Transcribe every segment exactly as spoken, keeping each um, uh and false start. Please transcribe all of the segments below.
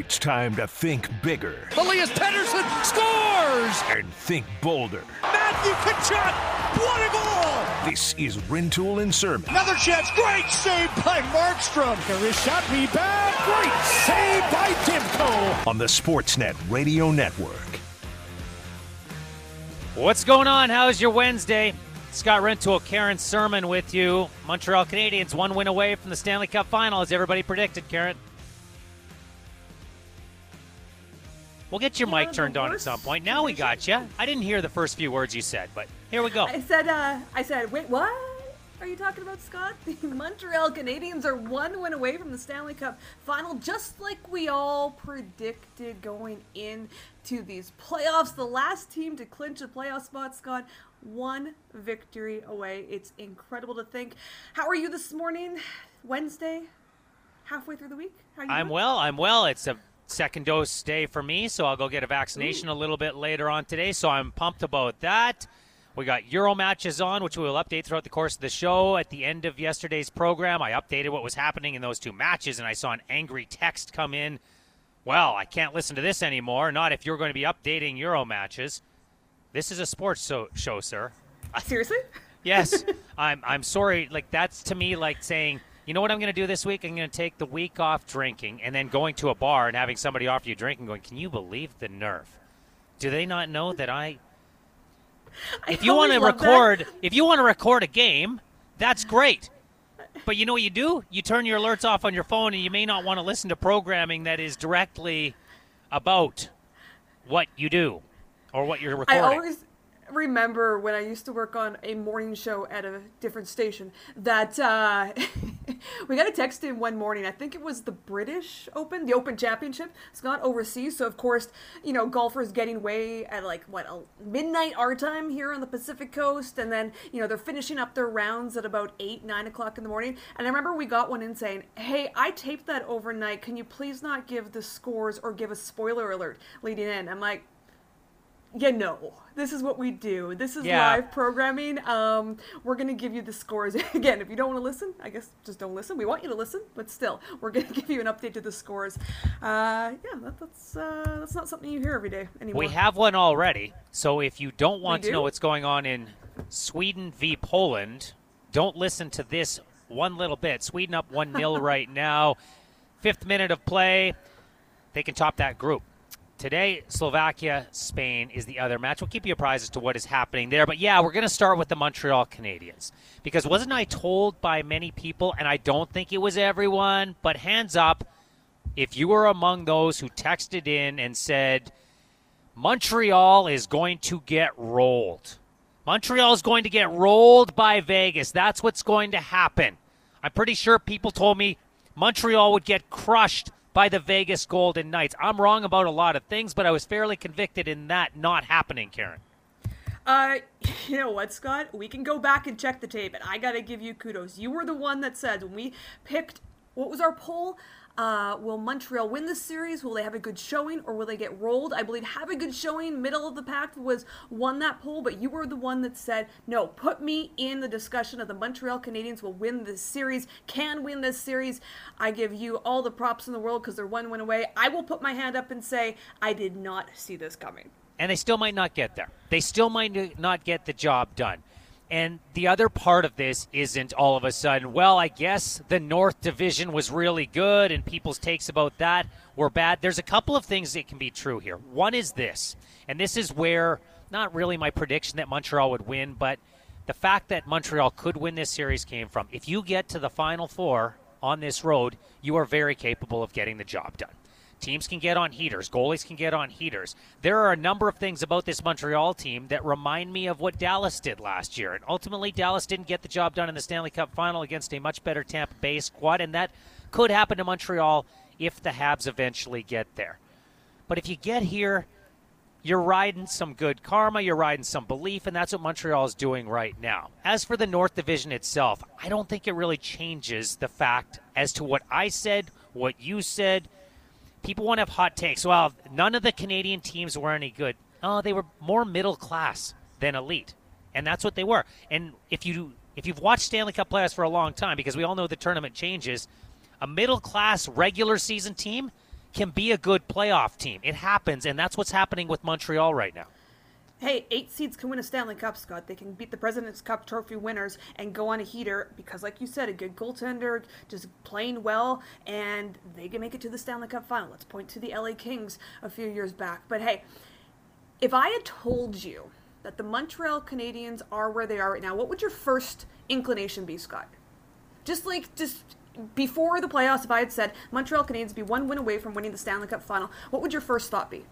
It's time to think bigger. Elias Pettersson scores! And think bolder. Matthew Tkachuk, what a goal! This is Rintoul and Sermon. Another chance, great save by Markstrom. A shot rebound, great save by Demko. On the Sportsnet Radio Network. What's going on? How's your Wednesday? Scott Rintoul, Karen Sermon with you. Montreal Canadiens one win away from the Stanley Cup Final, as everybody predicted, Karen. We'll get your mic turned on at some point. Now we got you. I didn't hear the first few words you said, but here we go. I said, uh, I said, wait, what are you talking about, Scott? The Montreal Canadiens are one win away from the Stanley Cup Final, just like we all predicted going into these playoffs. The last team to clinch a playoff spot, Scott, one victory away. It's incredible to think. How are you this morning? Wednesday, halfway through the week? How are you I'm doing? well. I'm well. It's a second dose day for me, so I'll go get a vaccination Ooh. a little bit later on today, so I'm pumped about that. We got Euro matches on, which we will update throughout the course of the show. At the end of yesterday's program, I updated what was happening in those two matches, and I saw an angry text come in. Well, I can't listen to this anymore, not if you're going to be updating Euro matches. This is a sports so- show, sir. Seriously? Yes. I'm I'm sorry. Like, that's to me like saying, you know what I'm going to do this week? I'm going to take the week off drinking and then going to a bar and having somebody offer you a drink and going, can you believe the nerve? Do they not know that I... If you want to record, that. if you want to record a game, that's great. But you know what you do? You turn your alerts off on your phone, and you may not want to listen to programming that is directly about what you do or what you're recording. I always remember when I used to work on a morning show at a different station that uh, we got a text in one morning. I think it was the British Open, the Open Championship. It's not overseas, so of course, you know, golfers getting away at like what midnight our time here on the Pacific Coast, and then you know they're finishing up their rounds at about eight, nine o'clock in the morning. And I remember we got one in saying, "Hey, I taped that overnight. Can you please not give the scores or give a spoiler alert leading in?" I'm like, yeah, no, this is what we do. This is yeah. live programming. Um, we're going to give you the scores. Again, if you don't want to listen, I guess just don't listen. We want you to listen, but still, we're going to give you an update to the scores. Uh, yeah, that, that's uh, that's not something you hear every day anymore. We have one already, so if you don't want We to do? know what's going on in Sweden v. Poland, don't listen to this one little bit. Sweden up one nil right now. Fifth minute of play. They can top that group. Today, Slovakia, Spain is the other match. We'll keep you apprised as to what is happening there. But, yeah, we're going to start with the Montreal Canadiens. Because wasn't I told by many people, and I don't think it was everyone, but hands up, if you were among those who texted in and said, Montreal is going to get rolled. Montreal is going to get rolled by Vegas. That's what's going to happen. I'm pretty sure people told me Montreal would get crushed by the Vegas Golden Knights. I'm wrong about a lot of things, but I was fairly convicted in that not happening, Karen. Uh, you know what, Scott? We can go back and check the tape, and I got to give you kudos. You were the one that said when we picked, what was our poll? Uh, will Montreal win this series? Will they have a good showing, or will they get rolled? I believe have a good showing, middle of the pack was won that poll, but you were the one that said, no, put me in the discussion of the Montreal Canadiens will win this series, can win this series. I give you all the props in the world because they're one win away. I will put my hand up and say, I did not see this coming. And they still might not get there. They still might not get the job done. And the other part of this isn't all of a sudden, well, I guess the North Division was really good and people's takes about that were bad. There's a couple of things that can be true here. One is this, and this is where, not really my prediction that Montreal would win, but the fact that Montreal could win this series came from, if you get to the Final Four on this road, you are very capable of getting the job done. Teams can get on heaters. Goalies can get on heaters. There are a number of things about this Montreal team that remind me of what Dallas did last year. And ultimately, Dallas didn't get the job done in the Stanley Cup Final against a much better Tampa Bay squad, and that could happen to Montreal if the Habs eventually get there. But if you get here, you're riding some good karma, you're riding some belief, and that's what Montreal is doing right now. As for the North Division itself, I don't think it really changes the fact as to what I said, what you said. People want to have hot takes. Well, none of the Canadian teams were any good. Oh, they were more middle class than elite, and that's what they were. And if you if you've watched Stanley Cup playoffs for a long time, because we all know the tournament changes, a middle class regular season team can be a good playoff team. It happens, and that's what's happening with Montreal right now. Hey, eight seeds can win a Stanley Cup, Scott. They can beat the President's Cup trophy winners and go on a heater because, like you said, a good goaltender, just playing well, and they can make it to the Stanley Cup final. Let's point to the L A Kings a few years back. But hey, if I had told you that the Montreal Canadiens are where they are right now, what would your first inclination be, Scott? Just like, just before the playoffs, if I had said Montreal Canadiens be one win away from winning the Stanley Cup final, what would your first thought be?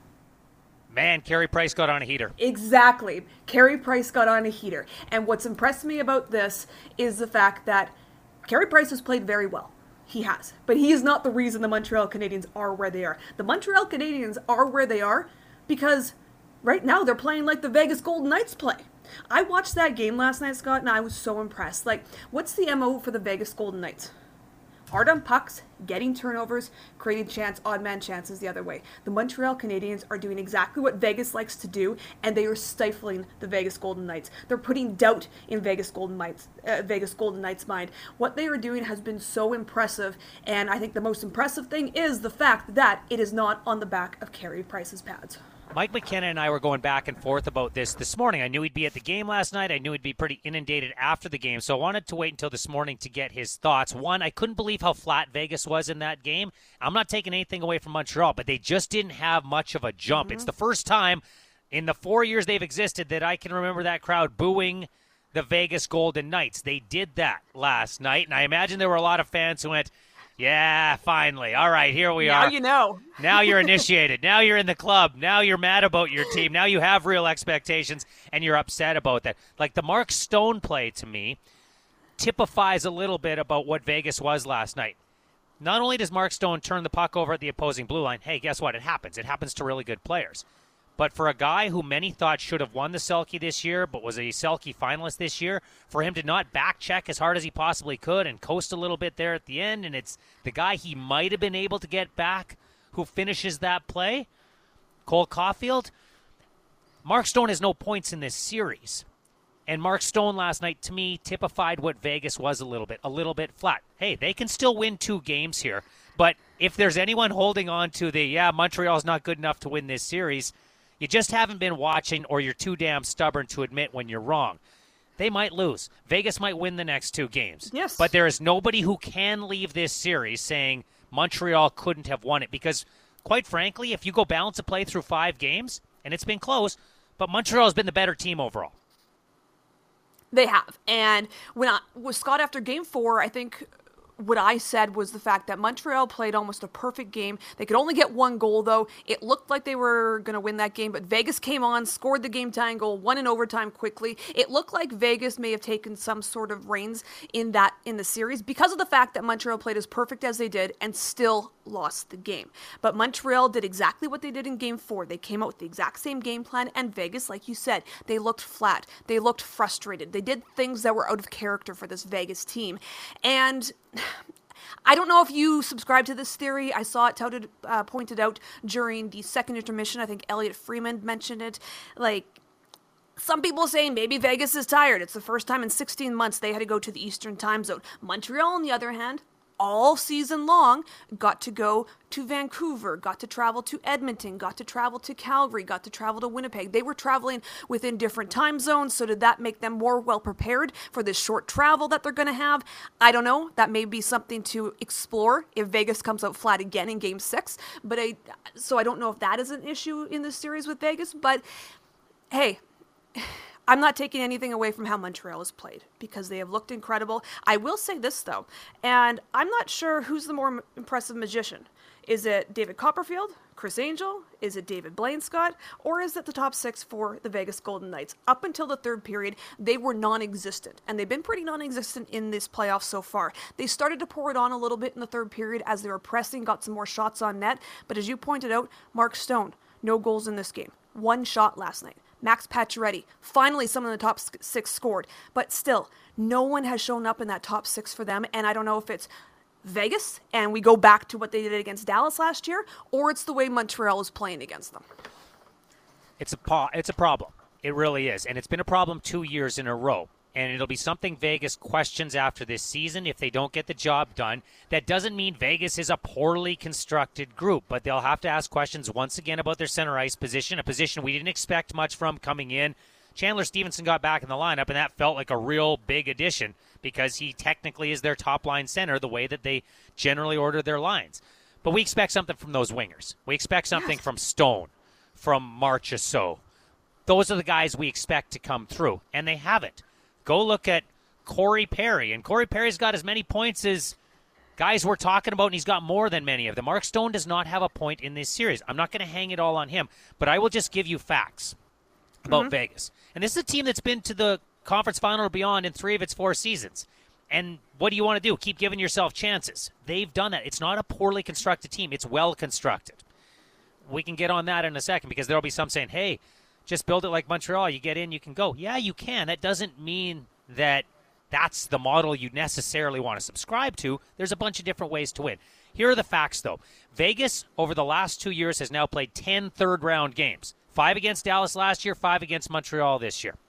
Man, Carey Price got on a heater. Exactly. Carey Price got on a heater. And what's impressed me about this is the fact that Carey Price has played very well. He has. But he is not the reason the Montreal Canadiens are where they are. The Montreal Canadiens are where they are because right now they're playing like the Vegas Golden Knights play. I watched that game last night, Scott, and I was so impressed. Like, what's the M O for the Vegas Golden Knights? Hard on pucks, getting turnovers, creating chance, odd man chances the other way. The Montreal Canadiens are doing exactly what Vegas likes to do, and they are stifling the Vegas Golden Knights. They're putting doubt in Vegas Golden Knights, uh, Vegas Golden Knights' mind. What they are doing has been so impressive, and I think the most impressive thing is the fact that it is not on the back of Carey Price's pads. Mike McKenna and I were going back and forth about this this morning. I knew he'd be at the game last night. I knew he'd be pretty inundated after the game, so I wanted to wait until this morning to get his thoughts. One, I couldn't believe how flat Vegas was in that game. I'm not taking anything away from Montreal, but they just didn't have much of a jump. Mm-hmm. It's the first time in the four years they've existed that I can remember that crowd booing the Vegas Golden Knights. They did that last night, and I imagine there were a lot of fans who went, yeah, finally. All right, here we now are. Now you know. Now you're initiated. Now you're in the club. Now you're mad about your team. Now you have real expectations, and you're upset about that. Like the Mark Stone play, to me, typifies a little bit about what Vegas was last night. Not only does Mark Stone turn the puck over at the opposing blue line, hey, guess what? It happens. It happens to really good players. But for a guy who many thought should have won the Selke this year, but was a Selke finalist this year, for him to not back check as hard as he possibly could and coast a little bit there at the end, and it's the guy he might have been able to get back who finishes that play, Cole Caulfield. Mark Stone has no points in this series. And Mark Stone last night, to me, typified what Vegas was a little bit, a little bit flat. Hey, they can still win two games here, but if there's anyone holding on to the, yeah, Montreal's not good enough to win this series, you just haven't been watching, or you're too damn stubborn to admit when you're wrong. They might lose. Vegas might win the next two games. Yes. But there is nobody who can leave this series saying Montreal couldn't have won it. Because, quite frankly, if you go balance a play through five games, and it's been close, but Montreal has been the better team overall. They have. And when I was Scott after game four, I think what I said was the fact that Montreal played almost a perfect game. They could only get one goal, though. It looked like they were going to win that game, but Vegas came on, scored the game-tying goal, won in overtime quickly. It looked like Vegas may have taken some sort of reins in that in the series because of the fact that Montreal played as perfect as they did and still lost the game. But Montreal did exactly what they did in game four. They came out with the exact same game plan, and Vegas, like you said, they looked flat. They looked frustrated. They did things that were out of character for this Vegas team. And I don't know if you subscribe to this theory. I saw it touted, uh, pointed out during the second intermission. I think Elliot Freeman mentioned it. Like, some people saying maybe Vegas is tired. It's the first time in sixteen months they had to go to the Eastern time zone. Montreal, on the other hand, all season long, got to go to Vancouver, got to travel to Edmonton, got to travel to Calgary, got to travel to Winnipeg. They were traveling within different time zones, so did that make them more well prepared for this short travel that they're going to have? I don't know. That may be something to explore if Vegas comes out flat again in Game six. But I, so I don't know if that is an issue in this series with Vegas. But hey, I'm not taking anything away from how Montreal has played because they have looked incredible. I will say this, though, and I'm not sure who's the more impressive magician. Is it David Copperfield, Chris Angel? Is it David Blaine Scott? Or is it the top six for the Vegas Golden Knights? Up until the third period, they were non-existent, and they've been pretty non-existent in this playoff so far. They started to pour it on a little bit in the third period as they were pressing, got some more shots on net, but as you pointed out, Mark Stone, no goals in this game. One shot last night. Max Pacioretty, finally someone in the top six scored. But still, no one has shown up in that top six for them. And I don't know if it's Vegas and we go back to what they did against Dallas last year, or it's the way Montreal is playing against them. It's a, po- it's a problem. It really is. And it's been a problem two years in a row. and it'll be something Vegas questions after this season if they don't get the job done. That doesn't mean Vegas is a poorly constructed group, but they'll have to ask questions once again about their center ice position, a position we didn't expect much from coming in. Chandler Stevenson got back in the lineup, and that felt like a real big addition because he technically is their top-line center the way that they generally order their lines. But we expect something from those wingers. We expect something yes. from Stone, from Marchessault. Those are the guys we expect to come through, and they haven't. Go look at Corey Perry, and Corey Perry's got as many points as guys we're talking about, and he's got more than many of them. Mark Stone does not have a point in this series. I'm not going to hang it all on him, but I will just give you facts about mm-hmm. Vegas. And this is a team that's been to the conference final or beyond in three of its four seasons. And what do you want to do? Keep giving yourself chances. They've done that. It's not a poorly constructed team. It's well constructed. We can get on that in a second because there will be some saying, hey, just build it like Montreal. You get in, you can go. Yeah, you can. That doesn't mean that that's the model you necessarily want to subscribe to. There's a bunch of different ways to win. Here are the facts, though. Vegas, over the last two years, has now played ten third-round games. Five against Dallas last year, five against Montreal this year.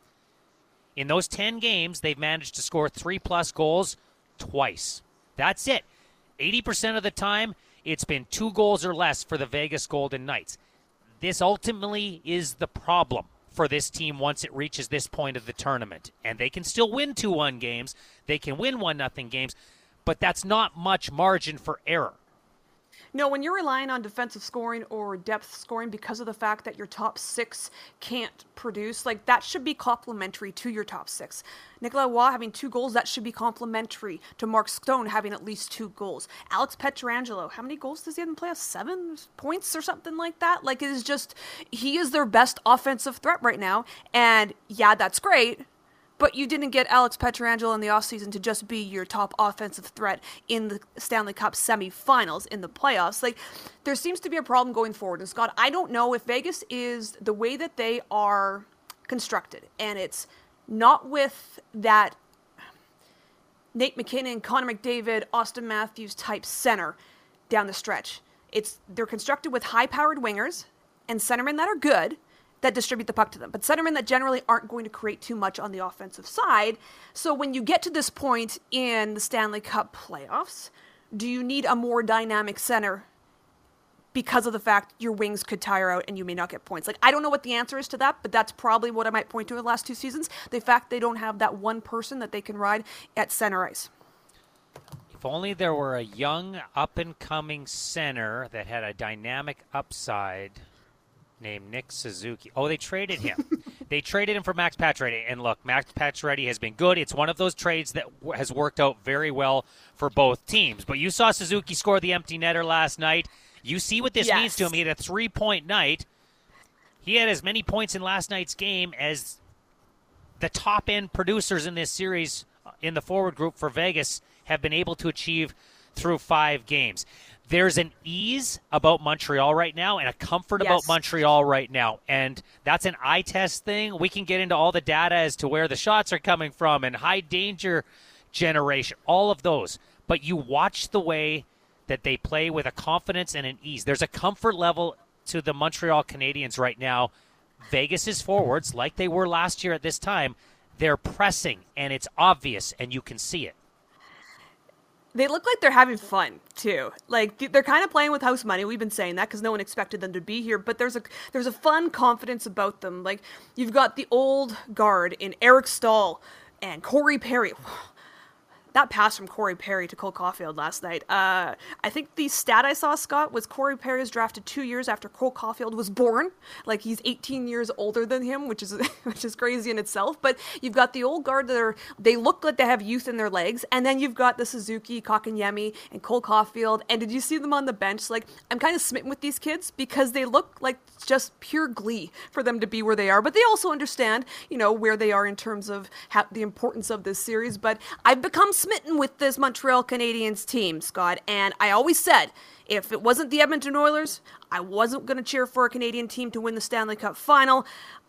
In those ten games, they've managed to score three-plus goals twice. That's it. eighty percent of the time, it's been two goals or less for the Vegas Golden Knights. This ultimately is the problem for this team once it reaches this point of the tournament. And they can still win two one games. They can win one nothing games. But that's not much margin for error. No, when you're relying on defensive scoring or depth scoring because of the fact that your top six can't produce, like that should be complementary to your top six. Nicolas Roy having two goals, that should be complementary to Mark Stone having at least two goals. Alex Pietrangelo, how many goals does he have in playoffs? Seven points or something like that? Like it is just, he is their best offensive threat right now. And yeah, that's great. But you didn't get Alex Pietrangelo in the offseason to just be your top offensive threat in the Stanley Cup semifinals in the playoffs. Like, there seems to be a problem going forward. And, Scott, I don't know if Vegas is the way that they are constructed. And it's not with that Nate McKinnon, Connor McDavid, Austin Matthews type center down the stretch. It's they're constructed with high-powered wingers and centermen that are good, that distribute the puck to them, but centermen that generally aren't going to create too much on the offensive side. So when you get to this point in the Stanley Cup playoffs, do you need a more dynamic center because of the fact your wings could tire out and you may not get points? Like, I don't know what the answer is to that, but that's probably what I might point to in the last two seasons. The fact they don't have that one person that they can ride at center ice. If only there were a young, up-and-coming center that had a dynamic upside named Nick Suzuki. Oh, they traded him. They traded him for Max Pacioretty. And look, Max Pacioretty has been good. It's one of those trades that w- has worked out very well for both teams. But you saw Suzuki score the empty netter last night. You see what this yes. means to him. He had a three-point night. He had as many points in last night's game as the top-end producers in this series in the forward group for Vegas have been able to achieve through five games. There's an ease about Montreal right now and a comfort yes. about Montreal right now. And that's an eye test thing. We can get into all the data as to where the shots are coming from and high danger generation, all of those. But you watch the way that they play with a confidence and an ease. There's a comfort level to the Montreal Canadiens right now. Vegas's forwards, like they were last year at this time, they're pressing, and it's obvious, and you can see it. They look like they're having fun, too. Like, they're kind of playing with house money. We've been saying that because no one expected them to be here. But there's a there's a fun confidence about them. Like, you've got the old guard in Eric Staal and Corey Perry. That pass from Corey Perry to Cole Caulfield last night. Uh, I think the stat I saw, Scott, was Corey Perry was drafted two years after Cole Caulfield was born. Like, he's eighteen years older than him, which is which is crazy in itself. But you've got the old guard that are, they look like they have youth in their legs. And then you've got the Suzuki, Kotkaniemi, and Cole Caulfield. And did you see them on the bench? Like, I'm kind of smitten with these kids because they look like just pure glee for them to be where they are. But they also understand, you know, where they are in terms of how, the importance of this series. But I've become smitten with this Montreal Canadiens team, Scott, and I always said if it wasn't the Edmonton Oilers, I wasn't going to cheer for a Canadian team to win the Stanley Cup final.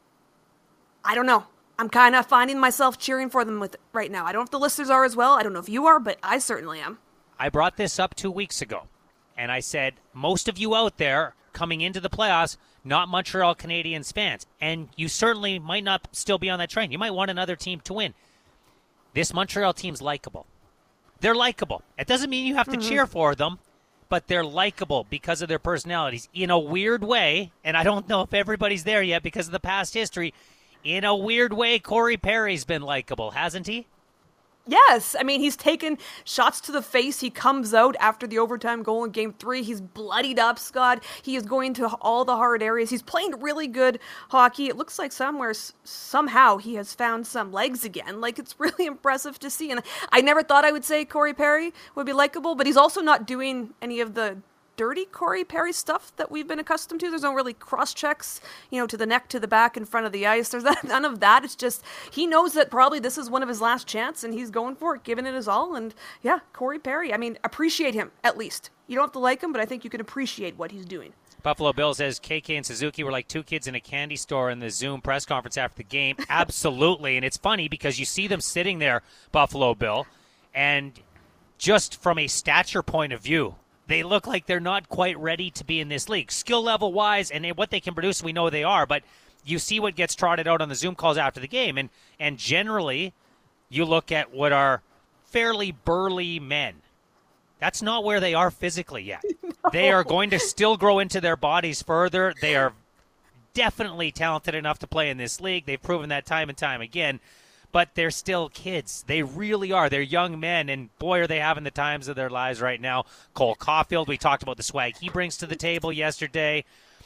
I don't know. I'm kind of finding myself cheering for them with right now. I don't know if the listeners are as well. I don't know if you are, but I certainly am. I brought this up two weeks ago, and I said most of you out there coming into the playoffs, not Montreal Canadiens fans, and you certainly might not still be on that train. You might want another team to win. this Montreal team's likable. They're likable. It doesn't mean you have to mm-hmm. cheer for them, but they're likable because of their personalities in a weird way. And I don't know if everybody's there yet because of the past history. In a weird way, Corey Perry's been likable, hasn't he? Yes. I mean, he's taken shots to the face. He comes out after the overtime goal in game three. He's bloodied up, Scott. He is going to all the hard areas. He's playing really good hockey. It looks like somewhere, somehow, he has found some legs again. Like, it's really impressive to see. And I never thought I would say Corey Perry would be likable, but he's also not doing any of the dirty Corey Perry stuff that we've been accustomed to. There's no really cross checks, you know, to the neck, to the back, in front of the ice. There's none of that. It's just, he knows that probably this is one of his last chance and he's going for it, giving it his all. And yeah, Corey Perry, I mean, appreciate him at least. You don't have to like him, but I think you can appreciate what he's doing. Buffalo Bill says K K and Suzuki were like two kids in a candy store in the Zoom press conference after the game. Absolutely. And it's funny because you see them sitting there, Buffalo Bill, and just from a stature point of view, they look like they're not quite ready to be in this league. Skill level-wise and what they can produce, we know they are. But you see what gets trotted out on the Zoom calls after the game. And, and generally, you look at what are fairly burly men. That's not where they are physically yet. No. They are going to still grow into their bodies further. They are definitely talented enough to play in this league. They've proven that time and time again. But they're still kids. They really are. They're young men, and boy, are they having the times of their lives right now. Cole Caulfield, we talked about the swag he brings to the table yesterday.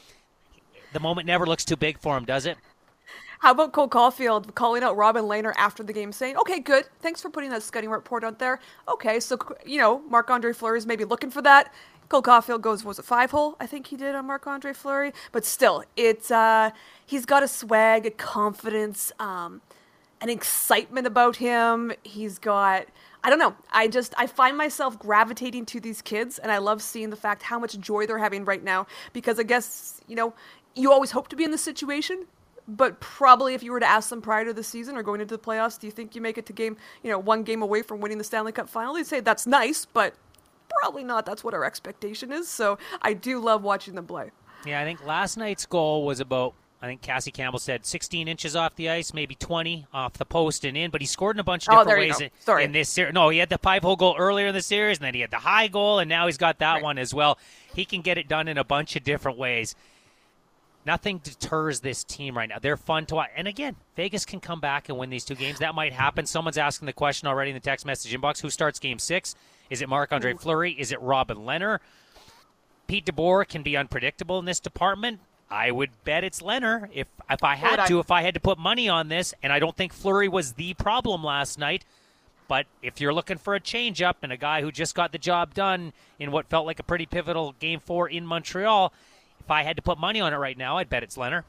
The moment never looks too big for him, does it? How about Cole Caulfield calling out Robin Lehner after the game saying, okay, good, thanks for putting that scouting report out there. Okay, so, you know, Marc-Andre Fleury is maybe looking for that. Cole Caulfield goes, was it five hole? I think he did on Marc-Andre Fleury. But still, it's, uh, he's got a swag, a confidence, um, an excitement about him. He's got, I don't know, I just, I find myself gravitating to these kids, and I love seeing the fact how much joy they're having right now, because I guess, you know, you always hope to be in this situation, but probably if you were to ask them prior to the season or going into the playoffs, do you think you make it to game, you know, one game away from winning the Stanley Cup final? They'd say that's nice, but probably not. That's what our expectation is, so I do love watching them play. Yeah, I think last night's goal was about, I think Cassie Campbell said sixteen inches off the ice, maybe twenty off the post and in, but he scored in a bunch of different oh, there ways you go. in, Sorry. in this series. No, he had the five-hole goal earlier in the series, and then he had the high goal, and now he's got that right. one as well. He can get it done in a bunch of different ways. Nothing deters this team right now. They're fun to watch. And again, Vegas can come back and win these two games. That might happen. Someone's asking the question already in the text message inbox. Who starts game six? Is it Marc-Andre Fleury? Is it Robin Lehner? Pete DeBoer can be unpredictable in this department. I would bet it's Lehner if if I had to, if I had to put money on this. And I don't think Fleury was the problem last night. But if you're looking for a change-up and a guy who just got the job done in what felt like a pretty pivotal game four in Montreal, if I had to put money on it right now, I'd bet it's Lehner.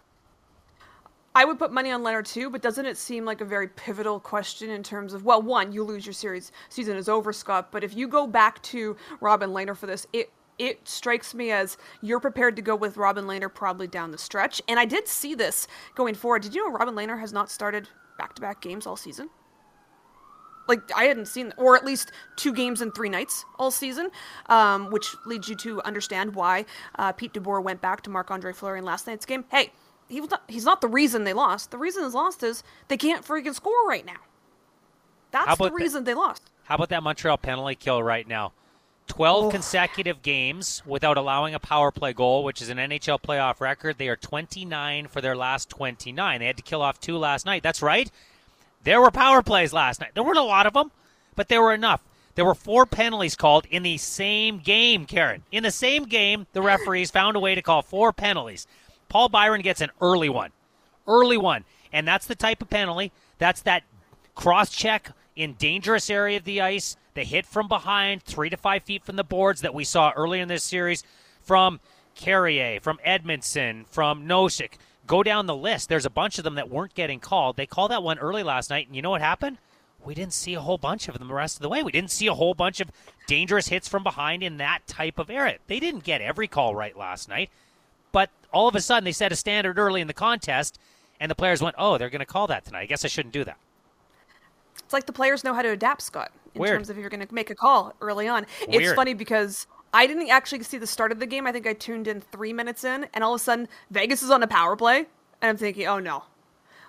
I would put money on Lehner too, but doesn't it seem like a very pivotal question in terms of, well, one, you lose your series, season is over, Scott, but if you go back to Robin Lehner for this, it it strikes me as you're prepared to go with Robin Lehner probably down the stretch, and I did see this going forward. Did you know Robin Lehner has not started back-to-back games all season? Like, I hadn't seen, or at least two games in three nights all season, um, which leads you to understand why uh, Pete DeBoer went back to Marc-Andre Fleury in last night's game. Hey, he was not, he's not the reason they lost. The reason they lost is they can't freaking score right now. That's the reason that, they lost. How about that Montreal penalty kill right now? twelve oh. consecutive games without allowing a power play goal, which is an N H L playoff record. They are twenty-nine for their last twenty-nine. They had to kill off two last night. That's right. There were power plays last night. There weren't a lot of them, but there were enough. There were four penalties called in the same game, Karen. In the same game, the referees found a way to call four penalties. Paul Byron gets an early one. Early one. And that's the type of penalty. That's that cross-check in dangerous area of the ice, the hit from behind, three to five feet from the boards that we saw earlier in this series from Carrier, from Edmondson, from Nosek. Go down the list. There's a bunch of them that weren't getting called. They called that one early last night, and you know what happened? We didn't see a whole bunch of them the rest of the way. We didn't see a whole bunch of dangerous hits from behind in that type of area. They didn't get every call right last night, but all of a sudden they set a standard early in the contest, and the players went, oh, they're going to call that tonight. I guess I shouldn't do that. It's like the players know how to adapt, Scott, in Weird. terms of if you're going to make a call early on. Weird. It's funny because I didn't actually see the start of the game. I think I tuned in three minutes in, and all of a sudden Vegas is on a power play, and I'm thinking, oh no.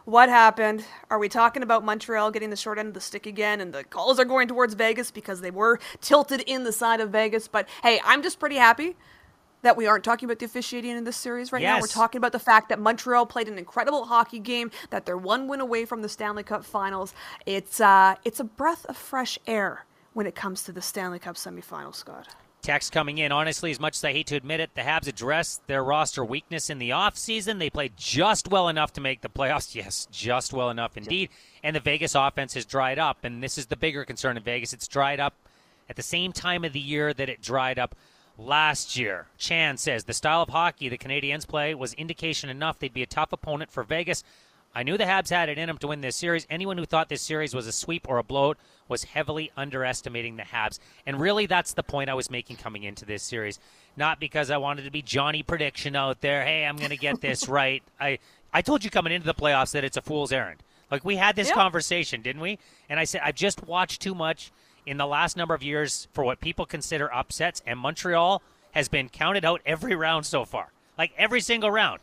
What happened? Are we talking about Montreal getting the short end of the stick again and the calls are going towards Vegas because they were tilted in the side of Vegas? But hey, I'm just pretty happy that we aren't talking about the officiating in this series right yes. now. We're talking about the fact that Montreal played an incredible hockey game, that they're one win away from the Stanley Cup Finals. It's uh, it's a breath of fresh air when it comes to the Stanley Cup semifinals, Scott. Text coming in. Honestly, as much as I hate to admit it, the Habs addressed their roster weakness in the offseason. They played just well enough to make the playoffs. Yes, just well enough indeed. And the Vegas offense has dried up. And this is the bigger concern in Vegas. It's dried up at the same time of the year that it dried up last year. Chan says, the style of hockey the Canadiens play was indication enough they'd be a tough opponent for Vegas. I knew the Habs had it in them to win this series. Anyone who thought this series was a sweep or a blowout was heavily underestimating the Habs. And really, that's the point I was making coming into this series. Not because I wanted to be Johnny Prediction out there. Hey, I'm going to get this right. I, I told you coming into the playoffs that it's a fool's errand. Like, we had this yeah. conversation, didn't we? And I said, I've just watched too much in the last number of years for what people consider upsets, and Montreal has been counted out every round so far. Like, every single round.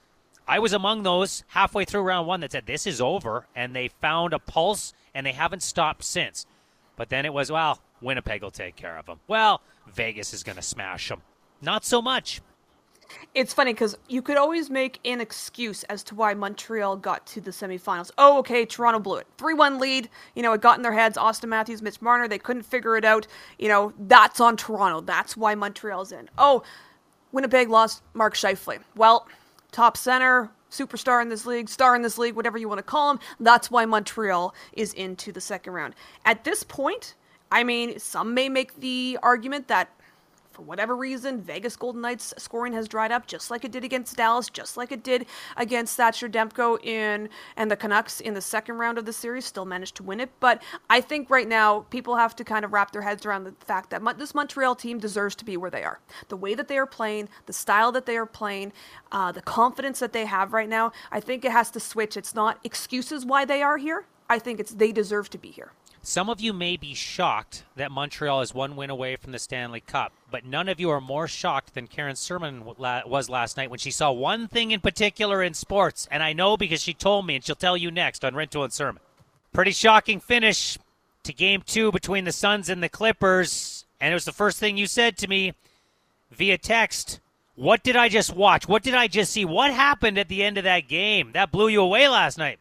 I was among those halfway through round one that said, this is over, and they found a pulse, and they haven't stopped since. But then it was, well, Winnipeg will take care of them. Well, Vegas is going to smash them. Not so much. It's funny because you could always make an excuse as to why Montreal got to the semifinals. Oh, okay, Toronto blew it. three one lead. You know, it got in their heads. Austin Matthews, Mitch Marner, they couldn't figure it out. You know, that's on Toronto. That's why Montreal's in. Oh, Winnipeg lost Mark Scheifele. Well, top center, superstar in this league, star in this league, whatever you want to call him. That's why Montreal is into the second round. At this point, I mean, some may make the argument that for whatever reason, Vegas Golden Knights scoring has dried up, just like it did against Dallas, just like it did against Thatcher Demko in and the Canucks in the second round of the series, still managed to win it. But I think right now, people have to kind of wrap their heads around the fact that this Montreal team deserves to be where they are. The way that they are playing, the style that they are playing, uh, the confidence that they have right now, I think it has to switch. It's not excuses why they are here. I think it's they deserve to be here. Some of you may be shocked that Montreal is one win away from the Stanley Cup, but none of you are more shocked than Karen Sermon was last night when she saw one thing in particular in sports, and I know because she told me, and she'll tell you next on Rintoul and Sermon. Pretty shocking finish to Game two between the Suns and the Clippers, and it was the first thing you said to me via text. What did I just watch? What did I just see? What happened at the end of that game? That blew you away last night.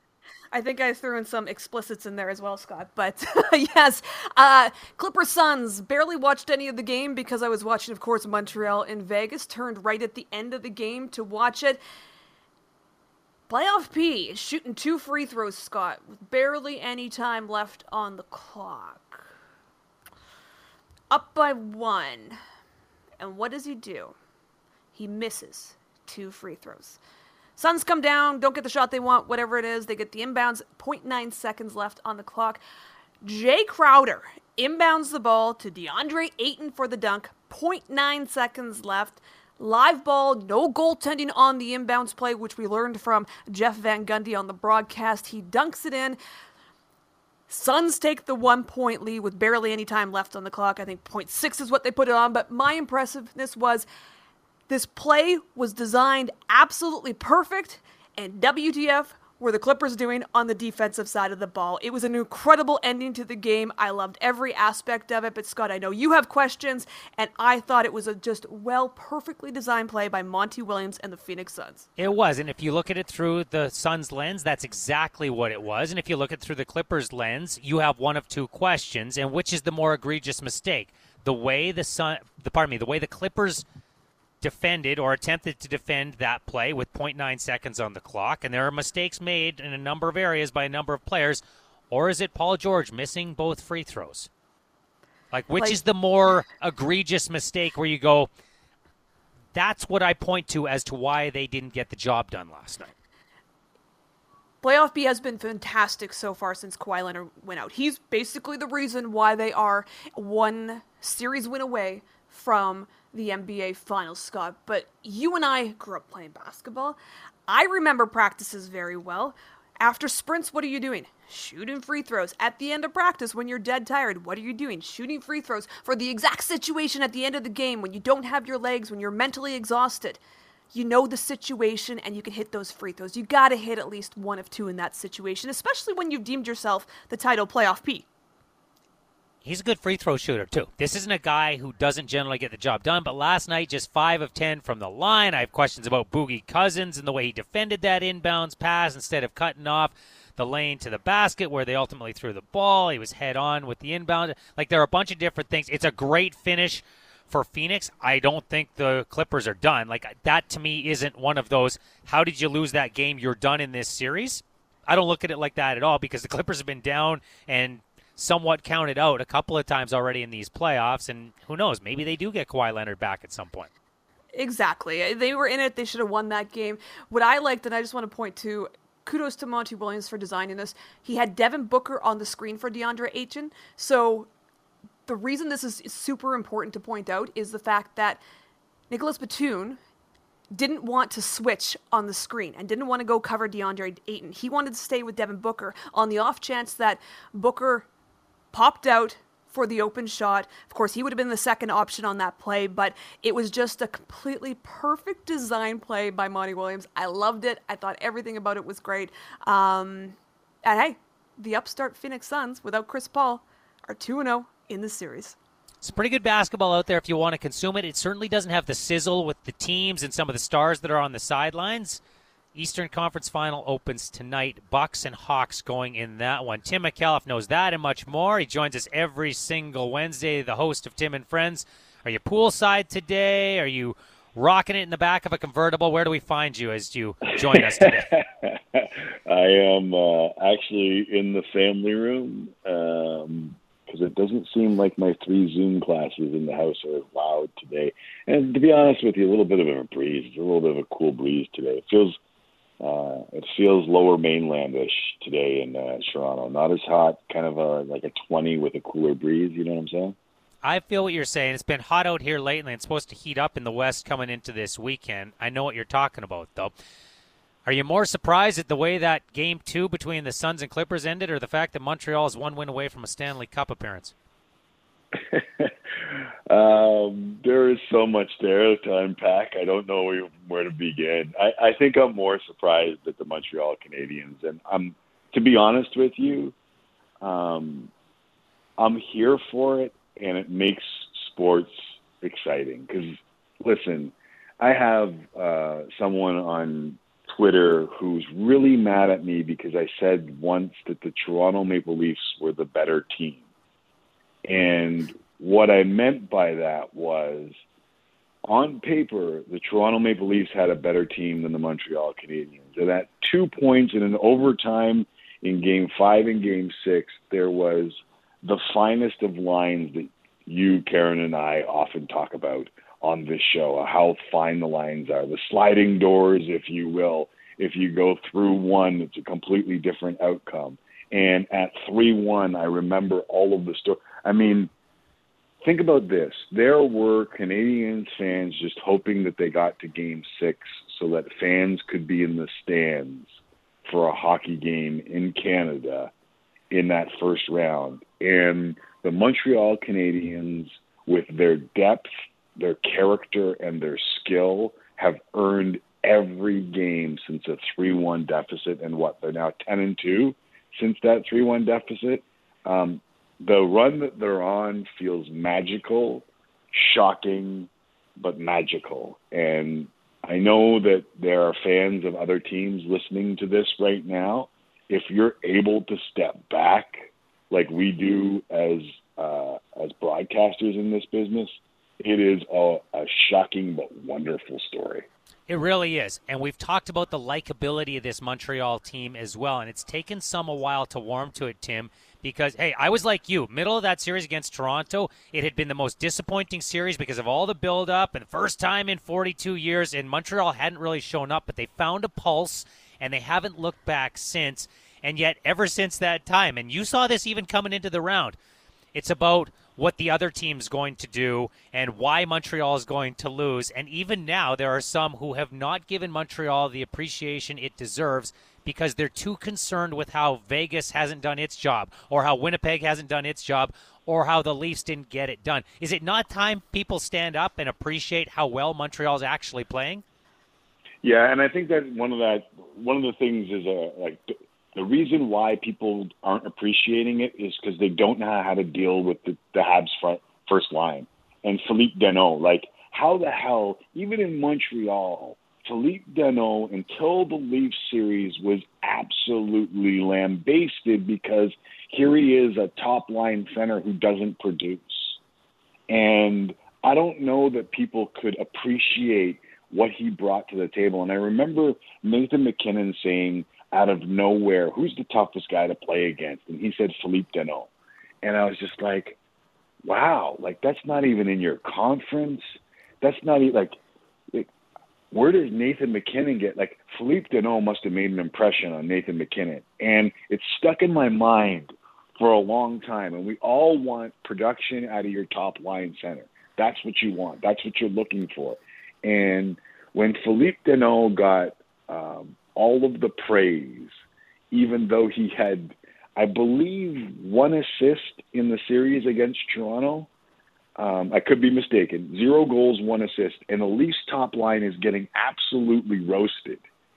I think I threw in some explicits in there as well, Scott. But yes, uh, Clippers Suns. Barely watched any of the game because I was watching, of course, Montreal in Vegas. Turned right at the end of the game to watch it. Playoff P is shooting two free throws, Scott, with barely any time left on the clock. Up by one. And what does he do? He misses two free throws. Suns come down, don't get the shot they want, whatever it is. They get the inbounds, zero point nine seconds left on the clock. Jay Crowder inbounds the ball to DeAndre Ayton for the dunk, zero point nine seconds left. Live ball, no goaltending on the inbounds play, which we learned from Jeff Van Gundy on the broadcast. He dunks it in. Suns take the one-point lead with barely any time left on the clock. I think zero point six is what they put it on, but my impressiveness was this play was designed absolutely perfect, and W T F were the Clippers doing on the defensive side of the ball. It was an incredible ending to the game. I loved every aspect of it, but Scott, I know you have questions, and I thought it was a just, well, perfectly designed play by Monty Williams and the Phoenix Suns. It was, and if you look at it through the Suns lens, that's exactly what it was, and if you look at it through the Clippers lens, you have one of two questions, and which is the more egregious mistake? The way the Sun, the pardon me, the way the Clippers defended or attempted to defend that play with zero point nine seconds on the clock, and there are mistakes made in a number of areas by a number of players, or is it Paul George missing both free throws? Like, which like, is the more egregious mistake where you go, that's what I point to as to why they didn't get the job done last night? Playoff B has been fantastic so far since Kawhi Leonard went out. He's basically the reason why they are one series win away from the N B A Finals, Scott. But you and I grew up playing basketball. I remember practices very well. After sprints, what are you doing? Shooting free throws. At the end of practice, when you're dead tired, what are you doing? Shooting free throws for the exact situation at the end of the game when you don't have your legs, when you're mentally exhausted. you know the situation and you can hit those free throws. You got to hit at least one of two in that situation, especially when you've deemed yourself the title playoff P. He's a good free throw shooter, too. This isn't a guy who doesn't generally get the job done, but last night, just five of ten from the line. I have questions about Boogie Cousins and the way he defended that inbounds pass instead of cutting off the lane to the basket where they ultimately threw the ball. He was head-on with the inbound. Like, there are a bunch of different things. It's a great finish for Phoenix. I don't think the Clippers are done. Like, that to me isn't one of those, how did you lose that game? You're done in this series. I don't look at it like that at all because the Clippers have been down and somewhat counted out a couple of times already in these playoffs, and who knows, maybe they do get Kawhi Leonard back at some point. Exactly. They were in it. They should have won that game. What I liked, and I just want to point to, kudos to Monty Williams for designing this. He had Devin Booker on the screen for DeAndre Ayton. So the reason this is super important to point out is the fact that Nicholas Batum didn't want to switch on the screen and didn't want to go cover DeAndre Ayton. He wanted to stay with Devin Booker on the off chance that Booker popped out for the open shot. Of course, he would have been the second option on that play, but it was just a completely perfect design play by Monty Williams. I loved it. I thought everything about it was great. Um, and hey, the upstart Phoenix Suns, without Chris Paul, are two and oh in the series. It's pretty good basketball out there if you want to consume it. It certainly doesn't have the sizzle with the teams and some of the stars that are on the sidelines. Eastern Conference Final opens tonight. Bucks and Hawks going in that one. Tim McAuliffe knows that and much more. He joins us every single Wednesday, the host of Tim and Friends. Are you poolside today? Are you rocking it in the back of a convertible? Where do we find you as you join us today? I am uh, actually in the family room because um, it doesn't seem like my three Zoom classes in the house are as loud today. And to be honest with you, a little bit of a breeze. It's a little bit of a cool breeze today. It feels Uh, it feels lower mainlandish today in uh, Toronto. Not as hot, kind of a, like a twenty with a cooler breeze, you know what I'm saying? I feel what you're saying. It's been hot out here lately. It's supposed to heat up in the west coming into this weekend. I know what you're talking about, though. Are you more surprised at the way that game two between the Suns and Clippers ended, or the fact that Montreal is one win away from a Stanley Cup appearance? um, there is so much there to unpack. I don't know where to begin. I, I think I'm more surprised at the Montreal Canadiens, and I'm, to be honest with you, um, I'm here for it, and it makes sports exciting. Because, listen, I have uh, someone on Twitter who's really mad at me because I said once that the Toronto Maple Leafs were the better team. And what I meant by that was, on paper, the Toronto Maple Leafs had a better team than the Montreal Canadiens. And at two points in an overtime in Game five and Game six, there was the finest of lines that you, Karen, and I often talk about on this show, how fine the lines are. The sliding doors, if you will. If you go through one, it's a completely different outcome. And at three one, I remember all of the stories. I mean, think about this. There were Canadiens fans just hoping that they got to Game six so that fans could be in the stands for a hockey game in Canada in that first round. And the Montreal Canadiens, with their depth, their character, and their skill, have earned every game since a three one deficit. And what, they're now ten and two since that three one deficit. Um, the run that they're on feels magical, shocking, but magical. And I know that there are fans of other teams listening to this right now. If you're able to step back like we do as uh, as broadcasters in this business, it is a, a shocking but wonderful story. It really is. And we've talked about the likability of this Montreal team as well. And it's taken some a while to warm to it, Tim, because, hey, I was like you. Middle of that series against Toronto, it had been the most disappointing series because of all the build-up, and first time in forty-two years, and Montreal hadn't really shown up, but they found a pulse, and they haven't looked back since. And yet, ever since that time, and you saw this even coming into the round, it's about what the other team's going to do and why Montreal is going to lose. And even now, there are some who have not given Montreal the appreciation it deserves because they're too concerned with how Vegas hasn't done its job, or how Winnipeg hasn't done its job, or how the Leafs didn't get it done. Is it not time people stand up and appreciate how well Montreal's actually playing? Yeah, and I think that one of that one of the things is uh, like the, the reason why people aren't appreciating it is because they don't know how to deal with the, the Habs front first line and Philippe Danault. Like, how the hell, even in Montreal, Philippe Danault, until the Leafs series, was absolutely lambasted because here he is, a top-line center who doesn't produce. And I don't know that people could appreciate what he brought to the table. And I remember Nathan MacKinnon saying out of nowhere, who's the toughest guy to play against? And he said Philippe Danault. And I was just like, wow, like that's not even in your conference. That's not even like, like where does Nathan MacKinnon get? Like Philippe Danault must have made an impression on Nathan MacKinnon. And it's stuck in my mind for a long time. And we all want production out of your top line center. That's what you want. That's what you're looking for. And when Philippe Danault got um, all of the praise, even though he had, I believe, one assist in the series against Toronto, um, I could be mistaken, zero goals, one assist, and the Leafs top line is getting absolutely roasted.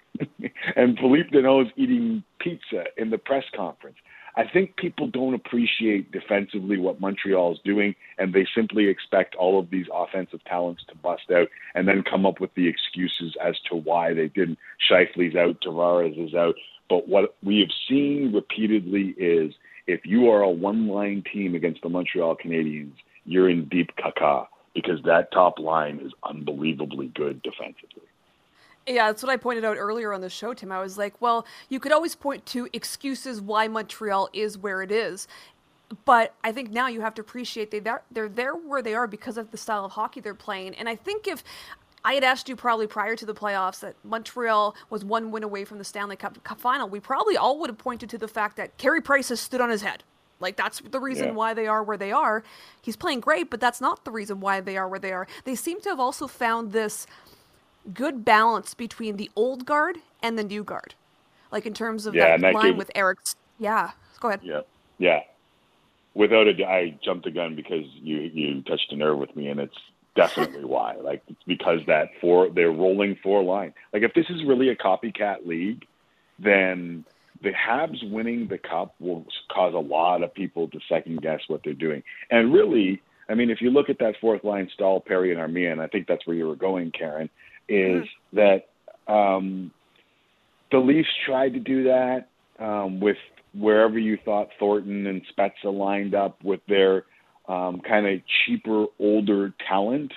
And Philippe Danault is eating pizza in the press conference. I think people don't appreciate defensively what Montreal is doing, and they simply expect all of these offensive talents to bust out and then come up with the excuses as to why they didn't. Scheifele's out, Tavares is out. But what we have seen repeatedly is if you are a one-line team against the Montreal Canadiens, you're in deep caca because that top line is unbelievably good defensively. Yeah, that's what I pointed out earlier on the show, Tim. I was like, well, you could always point to excuses why Montreal is where it is. But I think now you have to appreciate they they're, they're there where they are because of the style of hockey they're playing. And I think if I had asked you probably prior to the playoffs that Montreal was one win away from the Stanley Cup final, we probably all would have pointed to the fact that Carey Price has stood on his head. Like, that's the reason yeah. why they are where they are. He's playing great, but that's not the reason why they are where they are. They seem to have also found this good balance between the old guard and the new guard, like in terms of yeah, that, that line gave, with Eric's. Yeah, go ahead. Yeah, yeah. Without a, I jumped the gun because you you touched a nerve with me, and it's definitely why. Like it's because that four they're rolling four line. Like if this is really a copycat league, then the Habs winning the cup will cause a lot of people to second guess what they're doing. And really, I mean, if you look at that fourth line, Stahl, Perry, and Armia, and I think that's where you were going, Karen. Is mm-hmm. that um, the Leafs tried to do that um, with wherever you thought Thornton and Spezza lined up with their um, kind of cheaper, older talent.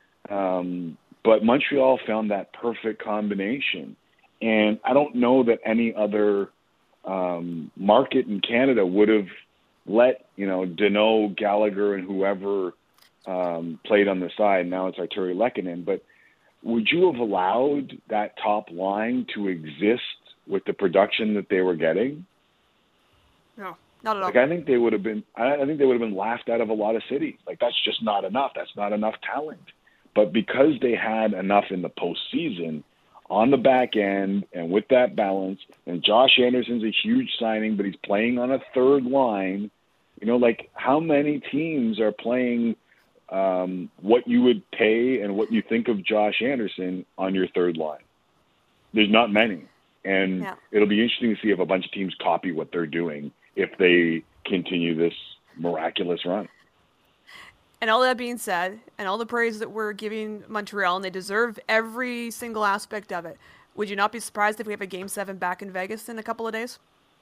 Um, but Montreal found that perfect combination. And I don't know that any other um, market in Canada would have let, you know, Danault, Gallagher, and whoever um, played on the side. Now it's Arturi Lehkonen. But would you have allowed that top line to exist with the production that they were getting? No, not at all. Like I think they would have been. I think they would have been laughed out of a lot of cities. Like that's just not enough. That's not enough talent. But because they had enough in the postseason, on the back end, and with that balance, and Josh Anderson's a huge signing, but he's playing on a third line. You know, like how many teams are playing? Um, what you would pay and what you think of Josh Anderson on your third line. There's not many. And yeah. it'll be interesting to see if a bunch of teams copy what they're doing if they continue this miraculous run. And all that being said, and all the praise that we're giving Montreal, and they deserve every single aspect of it, would you not be surprised if we have a Game seven back in Vegas in a couple of days?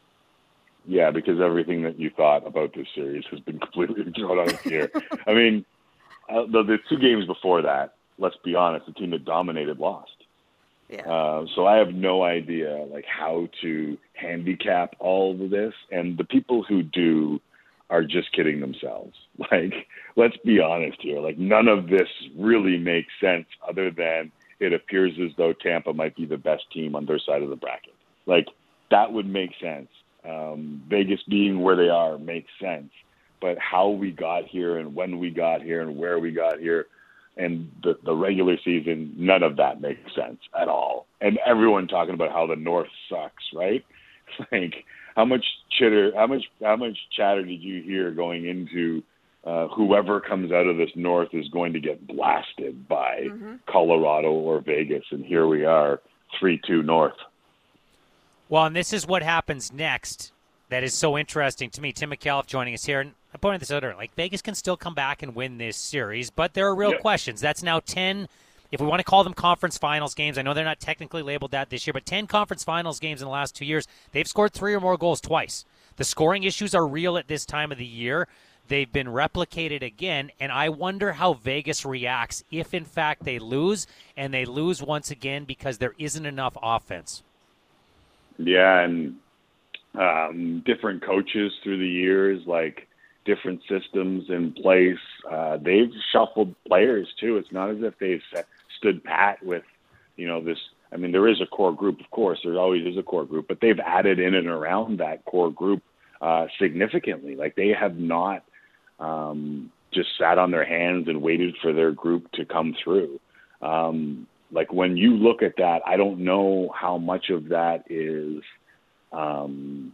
Yeah, because everything that you thought about this series has been completely thrown out of here. I mean, Uh, the, the two games before that, let's be honest, the team that dominated lost. Yeah. Uh, so I have no idea like how to handicap all of this, and the people who do are just kidding themselves. Like, let's be honest here. Like, none of this really makes sense other than it appears as though Tampa might be the best team on their side of the bracket. Like, that would make sense. Um, Vegas being where they are makes sense. But how we got here and when we got here and where we got here and the, the regular season, none of that makes sense at all. And everyone talking about how the North sucks, right? It's like how much chitter, how much, how much chatter did you hear going into uh, whoever comes out of this North is going to get blasted by mm-hmm. Colorado or Vegas, and here we are three two North. Well, and this is what happens next that is so interesting to me. Tim McAuliffe joining us here, and I pointed this out earlier. Like, Vegas can still come back and win this series, but there are real yep. questions. That's now ten, if we want to call them conference finals games. I know they're not technically labeled that this year, but ten conference finals games in the last two years. They've scored three or more goals twice. The scoring issues are real at this time of the year. They've been replicated again, and I wonder how Vegas reacts if, in fact, they lose, and they lose once again because there isn't enough offense. Yeah, and um, different coaches through the years, like different systems in place. Uh, they've shuffled players, too. It's not as if they've set, stood pat with, you know, this. I mean, there is a core group, of course. There always is a core group, but they've added in and around that core group uh, significantly. Like, they have not um, just sat on their hands and waited for their group to come through. Um, like, when you look at that, I don't know how much of that is um,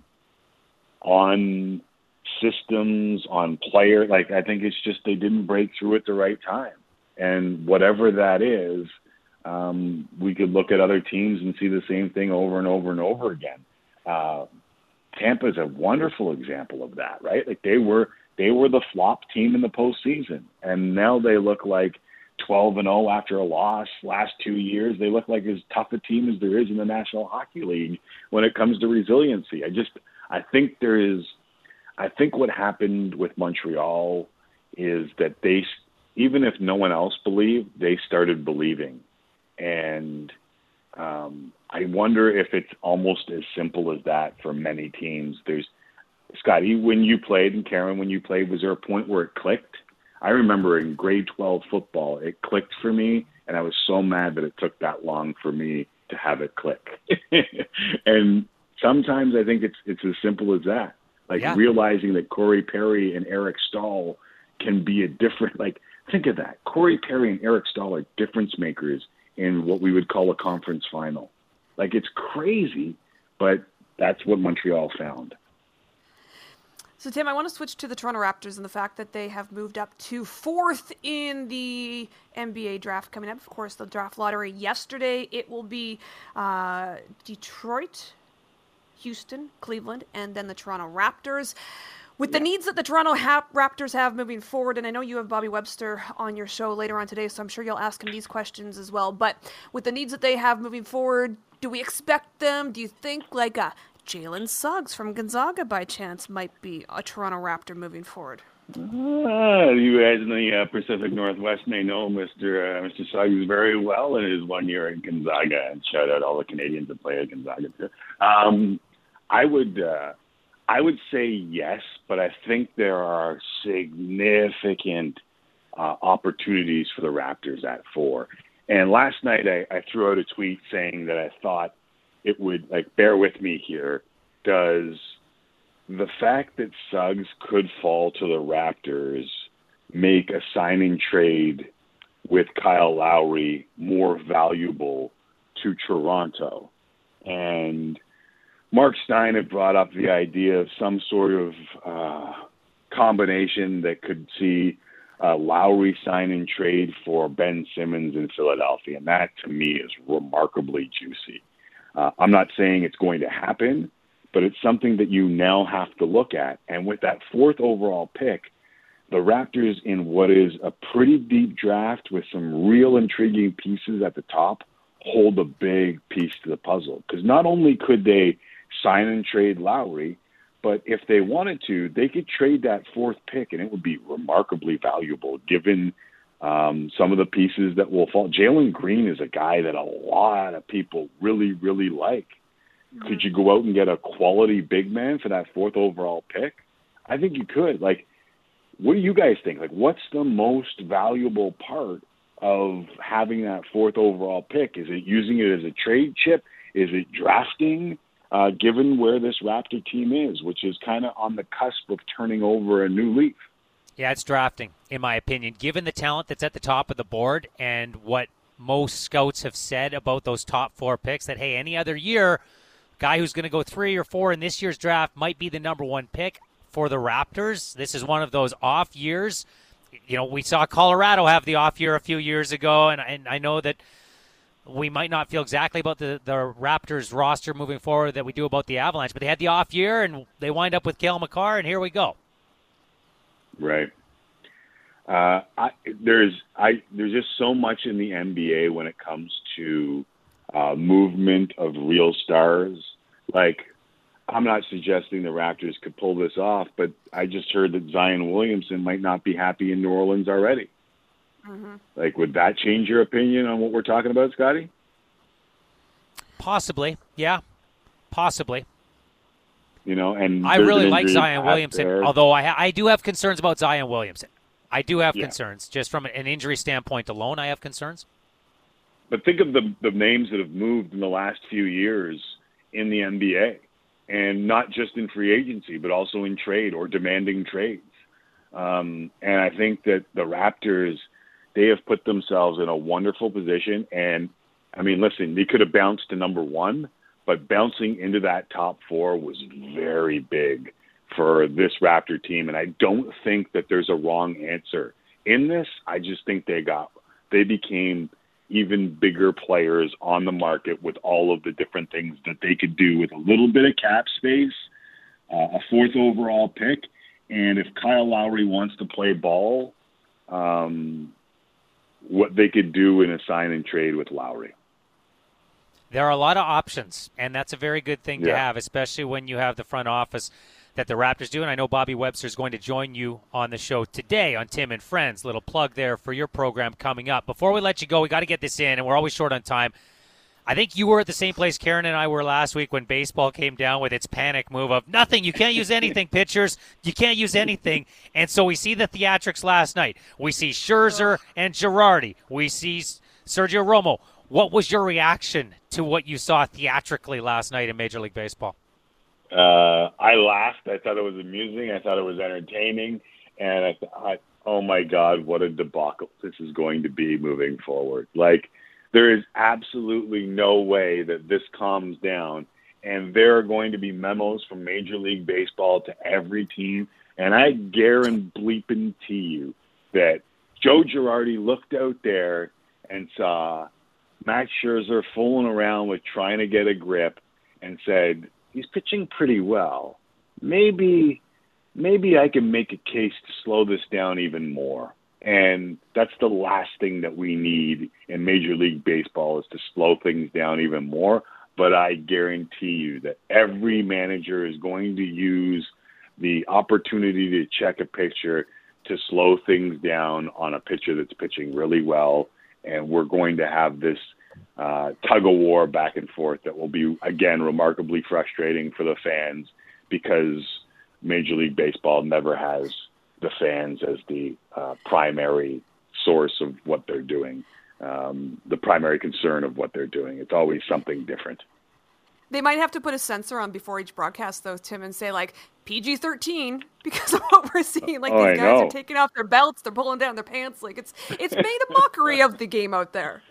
on systems, on player. Like, I think it's just they didn't break through at the right time. And whatever that is, um, we could look at other teams and see the same thing over and over and over again. Uh, Tampa is a wonderful example of that, right? Like, they were they were the flop team in the postseason, and now they look like twelve and oh after a loss last two years. They look like as tough a team as there is in the National Hockey League when it comes to resiliency. I just, I think there is, I think what happened with Montreal is that they, even if no one else believed, they started believing. And um, I wonder if it's almost as simple as that for many teams. There's, Scotty, when you played, and Karen, when you played, was there a point where it clicked? I remember in grade twelve football, it clicked for me, and I was so mad that it took that long for me to have it click. And sometimes I think it's it's as simple as that. Like, yeah. realizing that Corey Perry and Eric Stahl can be a different, like, think of that. Corey Perry and Eric Stahl are difference makers in what we would call a conference final. Like, it's crazy, but that's what Montreal found. So, Tim, I want to switch to the Toronto Raptors and the fact that they have moved up to fourth in the N B A draft coming up. Of course, the draft lottery yesterday. It will be uh, Detroit, Houston, Cleveland, and then the Toronto Raptors. With the yeah. needs that the Toronto ha- Raptors have moving forward, and I know you have Bobby Webster on your show later on today, so I'm sure you'll ask him these questions as well. But with the needs that they have moving forward, do we expect them? Do you think like a Jalen Suggs from Gonzaga, by chance, might be a Toronto Raptor moving forward? Uh, you guys in the uh, Pacific Northwest may know Mister Uh, Mister Suggs very well in his one year at Gonzaga, and shout out all the Canadians that play at Gonzaga too. Um, I would, uh, I would say yes, but I think there are significant uh, opportunities for the Raptors at four. And last night I, I threw out a tweet saying that I thought it would, like, bear with me here. Does the fact that Suggs could fall to the Raptors make a signing trade with Kyle Lowry more valuable to Toronto? And Mark Stein had brought up the idea of some sort of uh, combination that could see uh, Lowry sign and trade for Ben Simmons in Philadelphia. And that, to me, is remarkably juicy. Uh, I'm not saying it's going to happen, but it's something that you now have to look at. And with that fourth overall pick, the Raptors, in what is a pretty deep draft with some real intriguing pieces at the top, hold a big piece to the puzzle. Because not only could they sign and trade Lowry, but if they wanted to, they could trade that fourth pick, and it would be remarkably valuable given Um, some of the pieces that will fall. Jalen Green is a guy that a lot of people really, really like. Mm-hmm. Could you go out and get a quality big man for that fourth overall pick? I think you could. Like, what do you guys think? Like, what's the most valuable part of having that fourth overall pick? Is it using it as a trade chip? Is it drafting, uh, given where this Raptor team is, which is kind of on the cusp of turning over a new leaf? Yeah, it's drafting, in my opinion. Given the talent that's at the top of the board and what most scouts have said about those top four picks, that, hey, any other year, guy who's going to go three or four in this year's draft might be the number one pick for the Raptors. This is one of those off years. You know, we saw Colorado have the off year a few years ago, and, and I know that we might not feel exactly about the, the Raptors roster moving forward that we do about the Avalanche, but they had the off year, and they wind up with Cale Makar, and here we go. Right. Uh, I, there's I there's just so much in the N B A when it comes to uh, movement of real stars. Like, I'm not suggesting the Raptors could pull this off, but I just heard that Zion Williamson might not be happy in New Orleans already. Mm-hmm. Like, would that change your opinion on what we're talking about, Scotty? Possibly, yeah, possibly. You know, and I really like Zion Williamson, there. although I ha- I do have concerns about Zion Williamson. I do have yeah. concerns. Just from an injury standpoint alone, I have concerns. But think of the the names that have moved in the last few years in the N B A, and not just in free agency, but also in trade or demanding trades. Um, and I think that the Raptors, they have put themselves in a wonderful position. And, I mean, listen, they could have bounced to number one, but bouncing into that top four was very big for this Raptor team. And I don't think that there's a wrong answer in this. I just think they got, they became even bigger players on the market with all of the different things that they could do with a little bit of cap space, uh, a fourth overall pick. And if Kyle Lowry wants to play ball, um, what they could do in a sign and trade with Lowry. There are a lot of options, and that's a very good thing yeah. to have, especially when you have the front office that the Raptors do. And I know Bobby Webster is going to join you on the show today on Tim and Friends. Little plug there for your program coming up. Before we let you go, we got to get this in, and we're always short on time. I think you were at the same place Karen and I were last week when baseball came down with its panic move of nothing. You can't use anything, pitchers. You can't use anything. And so we see the theatrics last night. We see Scherzer and Girardi. We see Sergio Romo. What was your reaction to what you saw theatrically last night in Major League Baseball? Uh, I laughed. I thought it was amusing. I thought it was entertaining. And I thought, oh, my God, what a debacle this is going to be moving forward. Like, there is absolutely no way that this calms down. And there are going to be memos from Major League Baseball to every team. And I guarantee you that Joe Girardi looked out there and saw Max Scherzer fooling around with trying to get a grip and said, he's pitching pretty well. Maybe, maybe I can make a case to slow this down even more. And that's the last thing that we need in Major League Baseball is to slow things down even more. But I guarantee you that every manager is going to use the opportunity to check a pitcher to slow things down on a pitcher that's pitching really well. And we're going to have this uh, tug of war back and forth that will be, again, remarkably frustrating for the fans because Major League Baseball never has the fans as the uh, primary source of what they're doing, um, the primary concern of what they're doing. It's always something different. They might have to put a censor on before each broadcast, though, Tim, and say, like, P G thirteen, because of what we're seeing. Like, oh, these I guys know. are taking off their belts, they're pulling down their pants. Like, it's it's made a mockery of the game out there.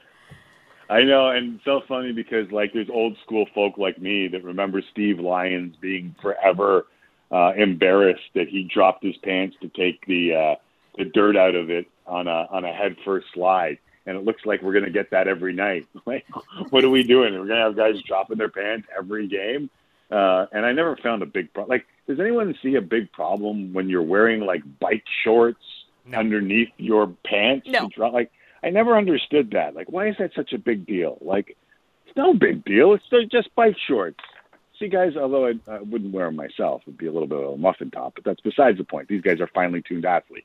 I know, and it's so funny because, like, there's old school folk like me that remember Steve Lyons being forever uh, embarrassed that he dropped his pants to take the uh, the dirt out of it on a on a head first slide. And it looks like we're going to get that every night. Like, what are we doing? We're going to have guys dropping their pants every game. Uh, and I never found a big problem. Like, does anyone see a big problem when you're wearing, like, bike shorts no. underneath your pants? No. Drop? Like, I never understood that. Like, why is that such a big deal? Like, it's no big deal. It's just bike shorts. See, guys, although I, I wouldn't wear them myself, it'd be a little bit of a muffin top. But that's besides the point. These guys are finely tuned athletes.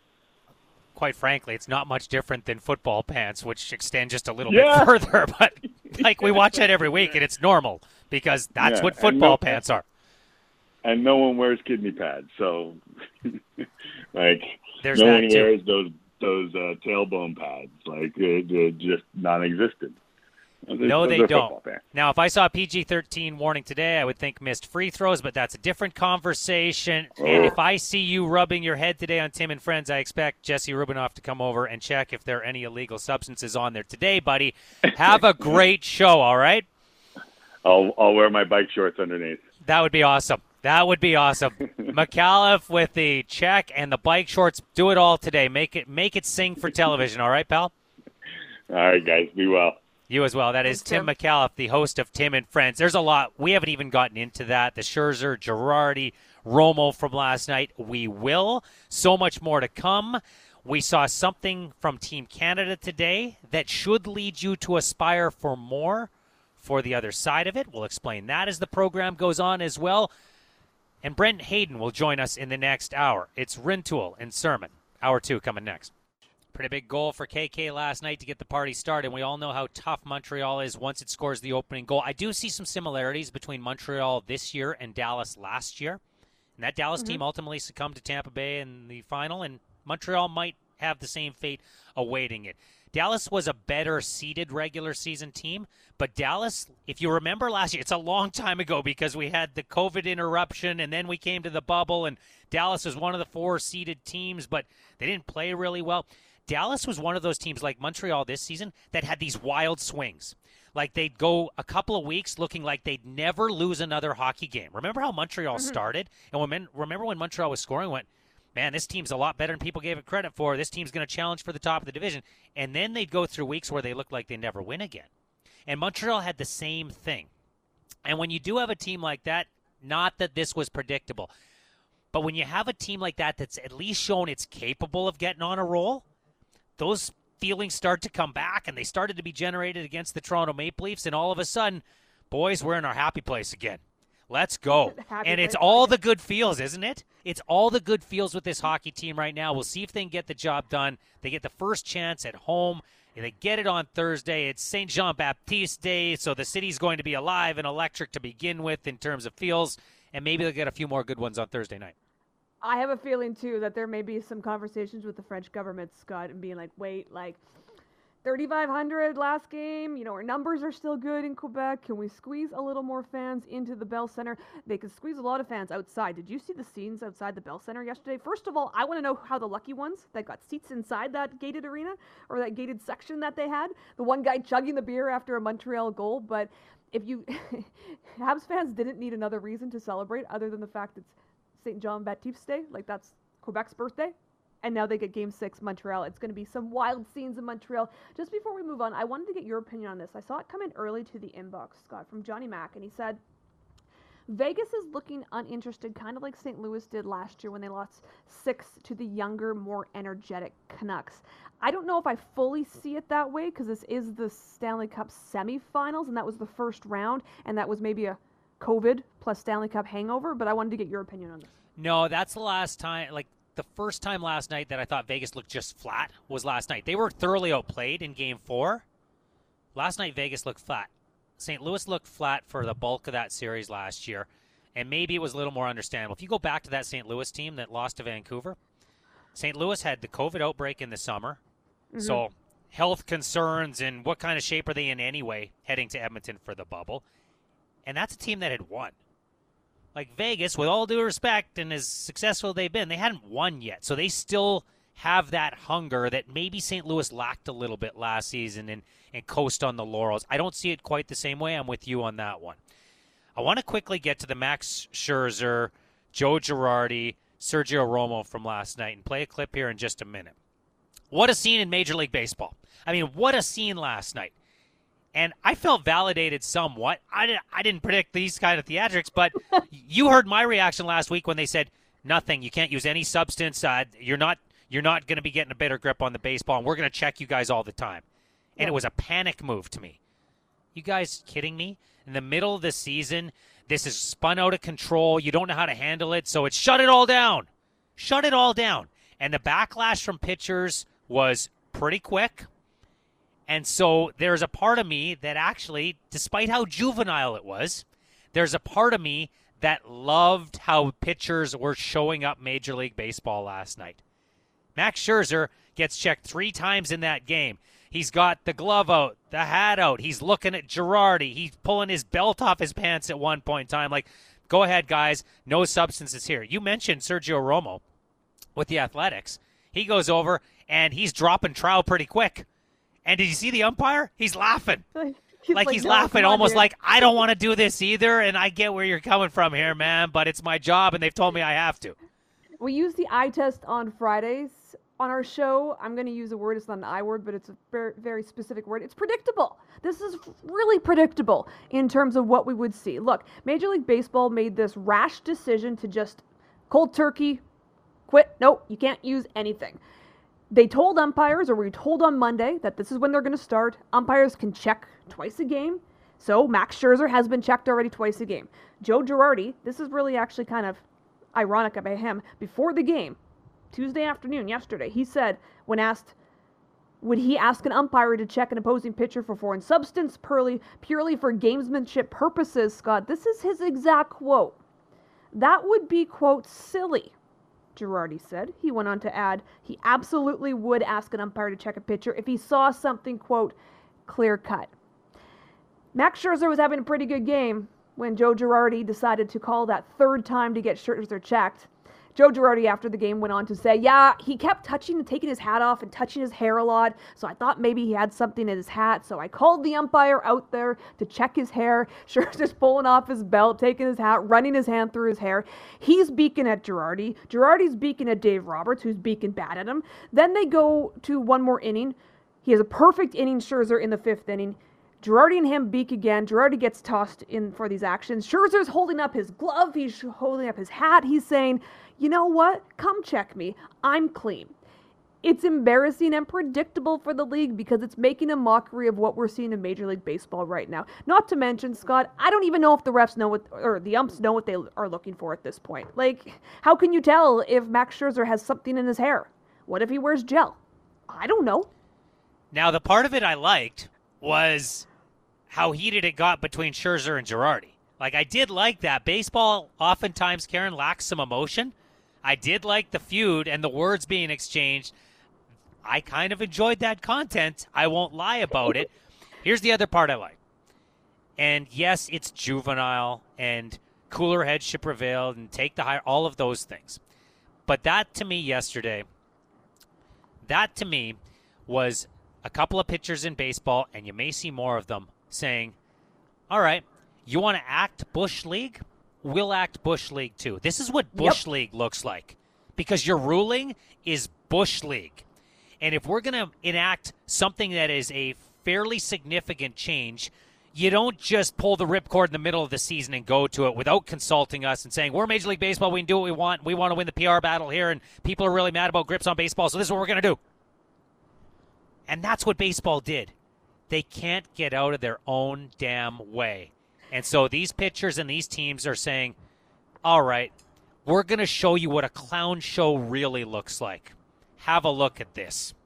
Quite frankly, it's not much different than football pants, which extend just a little yeah. bit further. But like we watch that every week, and it's normal because that's yeah. what football no, pants are. And no one wears kidney pads, so like There's no that one too. wears those those uh, tailbone pads. Like they're, they're just non-existent. They're, no, they don't. Pants. Now, if I saw a P G thirteen warning today, I would think missed free throws, but that's a different conversation. Oh. And if I see you rubbing your head today on Tim and Friends, I expect Jesse Rubinoff to come over and check if there are any illegal substances on there today, buddy. Have a great show, all right? I'll, I'll wear my bike shorts underneath. That would be awesome. That would be awesome. McAuliffe with the check and the bike shorts. Do it all today. Make it, make it sing for television, all right, pal? All right, guys. Be well. You as well. That is Thanks, Tim Tim. McAuliffe, the host of Tim and Friends. There's a lot. We haven't even gotten into that. The Scherzer, Girardi, Romo from last night. We will. So much more to come. We saw something from Team Canada today that should lead you to aspire for more for the other side of it. We'll explain that as the program goes on as well. And Brent Hayden will join us in the next hour. It's Rintoul and Sermon. Hour two coming next. Pretty big goal for K K last night to get the party started. We all know how tough Montreal is once it scores the opening goal. I do see some similarities between Montreal this year and Dallas last year. And that Dallas mm-hmm. team ultimately succumbed to Tampa Bay in the final, and Montreal might have the same fate awaiting it. Dallas was a better seeded regular season team, but Dallas, if you remember last year, it's a long time ago because we had the COVID interruption and then we came to the bubble, and Dallas was one of the four seeded teams, but they didn't play really well. Dallas was one of those teams like Montreal this season that had these wild swings. Like they'd go a couple of weeks looking like they'd never lose another hockey game. Remember how Montreal mm-hmm. started? And when, remember when Montreal was scoring, went, man, this team's a lot better than people gave it credit for. This team's going to challenge for the top of the division. And then they'd go through weeks where they looked like they never win again. And Montreal had the same thing. And when you do have a team like that, not that this was predictable, but when you have a team like that that's at least shown it's capable of getting on a roll, those feelings start to come back, and they started to be generated against the Toronto Maple Leafs, and all of a sudden, boys, we're in our happy place again. Let's go. And it's all the good feels, isn't it? It's all the good feels with this hockey team right now. We'll see if they can get the job done. They get the first chance at home. They get it on Thursday. It's Saint Jean-Baptiste Day, so the city's going to be alive and electric to begin with in terms of feels, and maybe they'll get a few more good ones on Thursday night. I have a feeling, too, that there may be some conversations with the French government, Scott, and being like, wait, like, thirty-five hundred last game, you know, our numbers are still good in Quebec. Can we squeeze a little more fans into the Bell Center? They could squeeze a lot of fans outside. Did you see the scenes outside the Bell Center yesterday? First of all, I want to know how the lucky ones that got seats inside that gated arena or that gated section that they had, the one guy chugging the beer after a Montreal goal, but if you, Habs fans didn't need another reason to celebrate other than the fact it's Saint Jean-Baptiste Day, like that's Quebec's birthday, and now they get Game six, Montreal. It's going to be some wild scenes in Montreal. Just before we move on, I wanted to get your opinion on this. I saw it come in early to the inbox, Scott, from Johnny Mack, and he said, Vegas is looking uninterested, kind of like Saint Louis did last year when they lost six to the younger, more energetic Canucks. I don't know if I fully see it that way because this is the Stanley Cup semifinals, and that was the first round, and that was maybe a COVID plus Stanley Cup hangover, but I wanted to get your opinion on this. No, that's the last time, like the first time last night that I thought Vegas looked just flat was last night. They were thoroughly outplayed in game four. Last night, Vegas looked flat. Saint Louis looked flat for the bulk of that series last year, and maybe it was a little more understandable. If you go back to that Saint Louis team that lost to Vancouver, Saint Louis had the COVID outbreak in the summer, mm-hmm. so health concerns and what kind of shape are they in anyway heading to Edmonton for the bubble. And that's a team that had won. Like Vegas, with all due respect, and as successful they've been, they hadn't won yet. So they still have that hunger that maybe Saint Louis lacked a little bit last season and, and coast on the laurels. I don't see it quite the same way. I'm with you on that one. I want to quickly get to the Max Scherzer, Joe Girardi, Sergio Romo from last night and play a clip here in just a minute. What a scene in Major League Baseball. I mean, what a scene last night. And I felt validated somewhat. I didn't, I didn't predict these kind of theatrics, but you heard my reaction last week when they said, nothing, you can't use any substance. Uh, you're not you're not going to be getting a better grip on the baseball, and we're going to check you guys all the time. And yep. It was a panic move to me. You guys kidding me? In the middle of the season, this is spun out of control. You don't know how to handle it, so it's shut it all down. Shut it all down. And the backlash from pitchers was pretty quick. And so there's a part of me that actually, despite how juvenile it was, there's a part of me that loved how pitchers were showing up Major League Baseball last night. Max Scherzer gets checked three times in that game. He's got the glove out, the hat out. He's looking at Girardi. He's pulling his belt off his pants at one point in time. Like, go ahead, guys. No substances here. You mentioned Sergio Romo with the Athletics. He goes over, and he's dropping trowel pretty quick. And did you see the umpire? He's laughing. He's like, like he's no, laughing almost on, like, I don't want to do this either, and I get where you're coming from here, man, but it's my job, and they've told me I have to. We used the eye test on Fridays on our show, I'm going to use a word, it's not an I word, but it's a very, very specific word. It's predictable. This is really predictable in terms of what we would see. Look, Major League Baseball made this rash decision to just cold turkey, quit. Nope, you can't use anything. They told umpires, or we were told on Monday, that this is when they're going to start. Umpires can check twice a game. So Max Scherzer has been checked already twice a game. Joe Girardi, this is really actually kind of ironic about him, before the game, Tuesday afternoon, yesterday, he said, when asked, would he ask an umpire to check an opposing pitcher for foreign substance purely, purely for gamesmanship purposes, Scott, this is his exact quote. That would be, quote, silly, Girardi said. He went on to add, he absolutely would ask an umpire to check a pitcher if he saw something, quote, clear-cut. Max Scherzer was having a pretty good game when Joe Girardi decided to call that third time to get Scherzer checked. Joe Girardi, after the game, went on to say, yeah, he kept touching and taking his hat off and touching his hair a lot, so I thought maybe he had something in his hat, so I called the umpire out there to check his hair. Scherzer's pulling off his belt, taking his hat, running his hand through his hair. He's beaking at Girardi. Girardi's beaking at Dave Roberts, who's beaking bad at him. Then they go to one more inning. He has a perfect inning, Scherzer, in the fifth inning. Girardi and him beak again. Girardi gets tossed in for these actions. Scherzer's holding up his glove. He's holding up his hat. He's saying, you know what? Come check me. I'm clean. It's embarrassing and predictable for the league because it's making a mockery of what we're seeing in Major League Baseball right now. Not to mention, Scott, I don't even know if the refs know what, or the umps know what they are looking for at this point. Like, how can you tell if Max Scherzer has something in his hair? What if he wears gel? I don't know. Now, the part of it I liked was how heated it got between Scherzer and Girardi. Like, I did like that. Baseball oftentimes, Karen, lacks some emotion. I did like the feud and the words being exchanged. I kind of enjoyed that content. I won't lie about it. Here's the other part I like. And yes, it's juvenile and cooler heads should prevail and take the higher, all of those things. But that to me yesterday, that to me was a couple of pitchers in baseball, and you may see more of them, saying, all right, you want to act Bush League? We'll act Bush League too. This is what Bush yep. League looks like because your ruling is Bush League. And if we're going to enact something that is a fairly significant change, you don't just pull the ripcord in the middle of the season and go to it without consulting us and saying, we're Major League Baseball, we can do what we want, we want to win the P R battle here, and people are really mad about grips on baseball, so this is what we're going to do. And that's what baseball did. They can't get out of their own damn way. And so these pitchers and these teams are saying, all right, we're going to show you what a clown show really looks like. Have a look at this.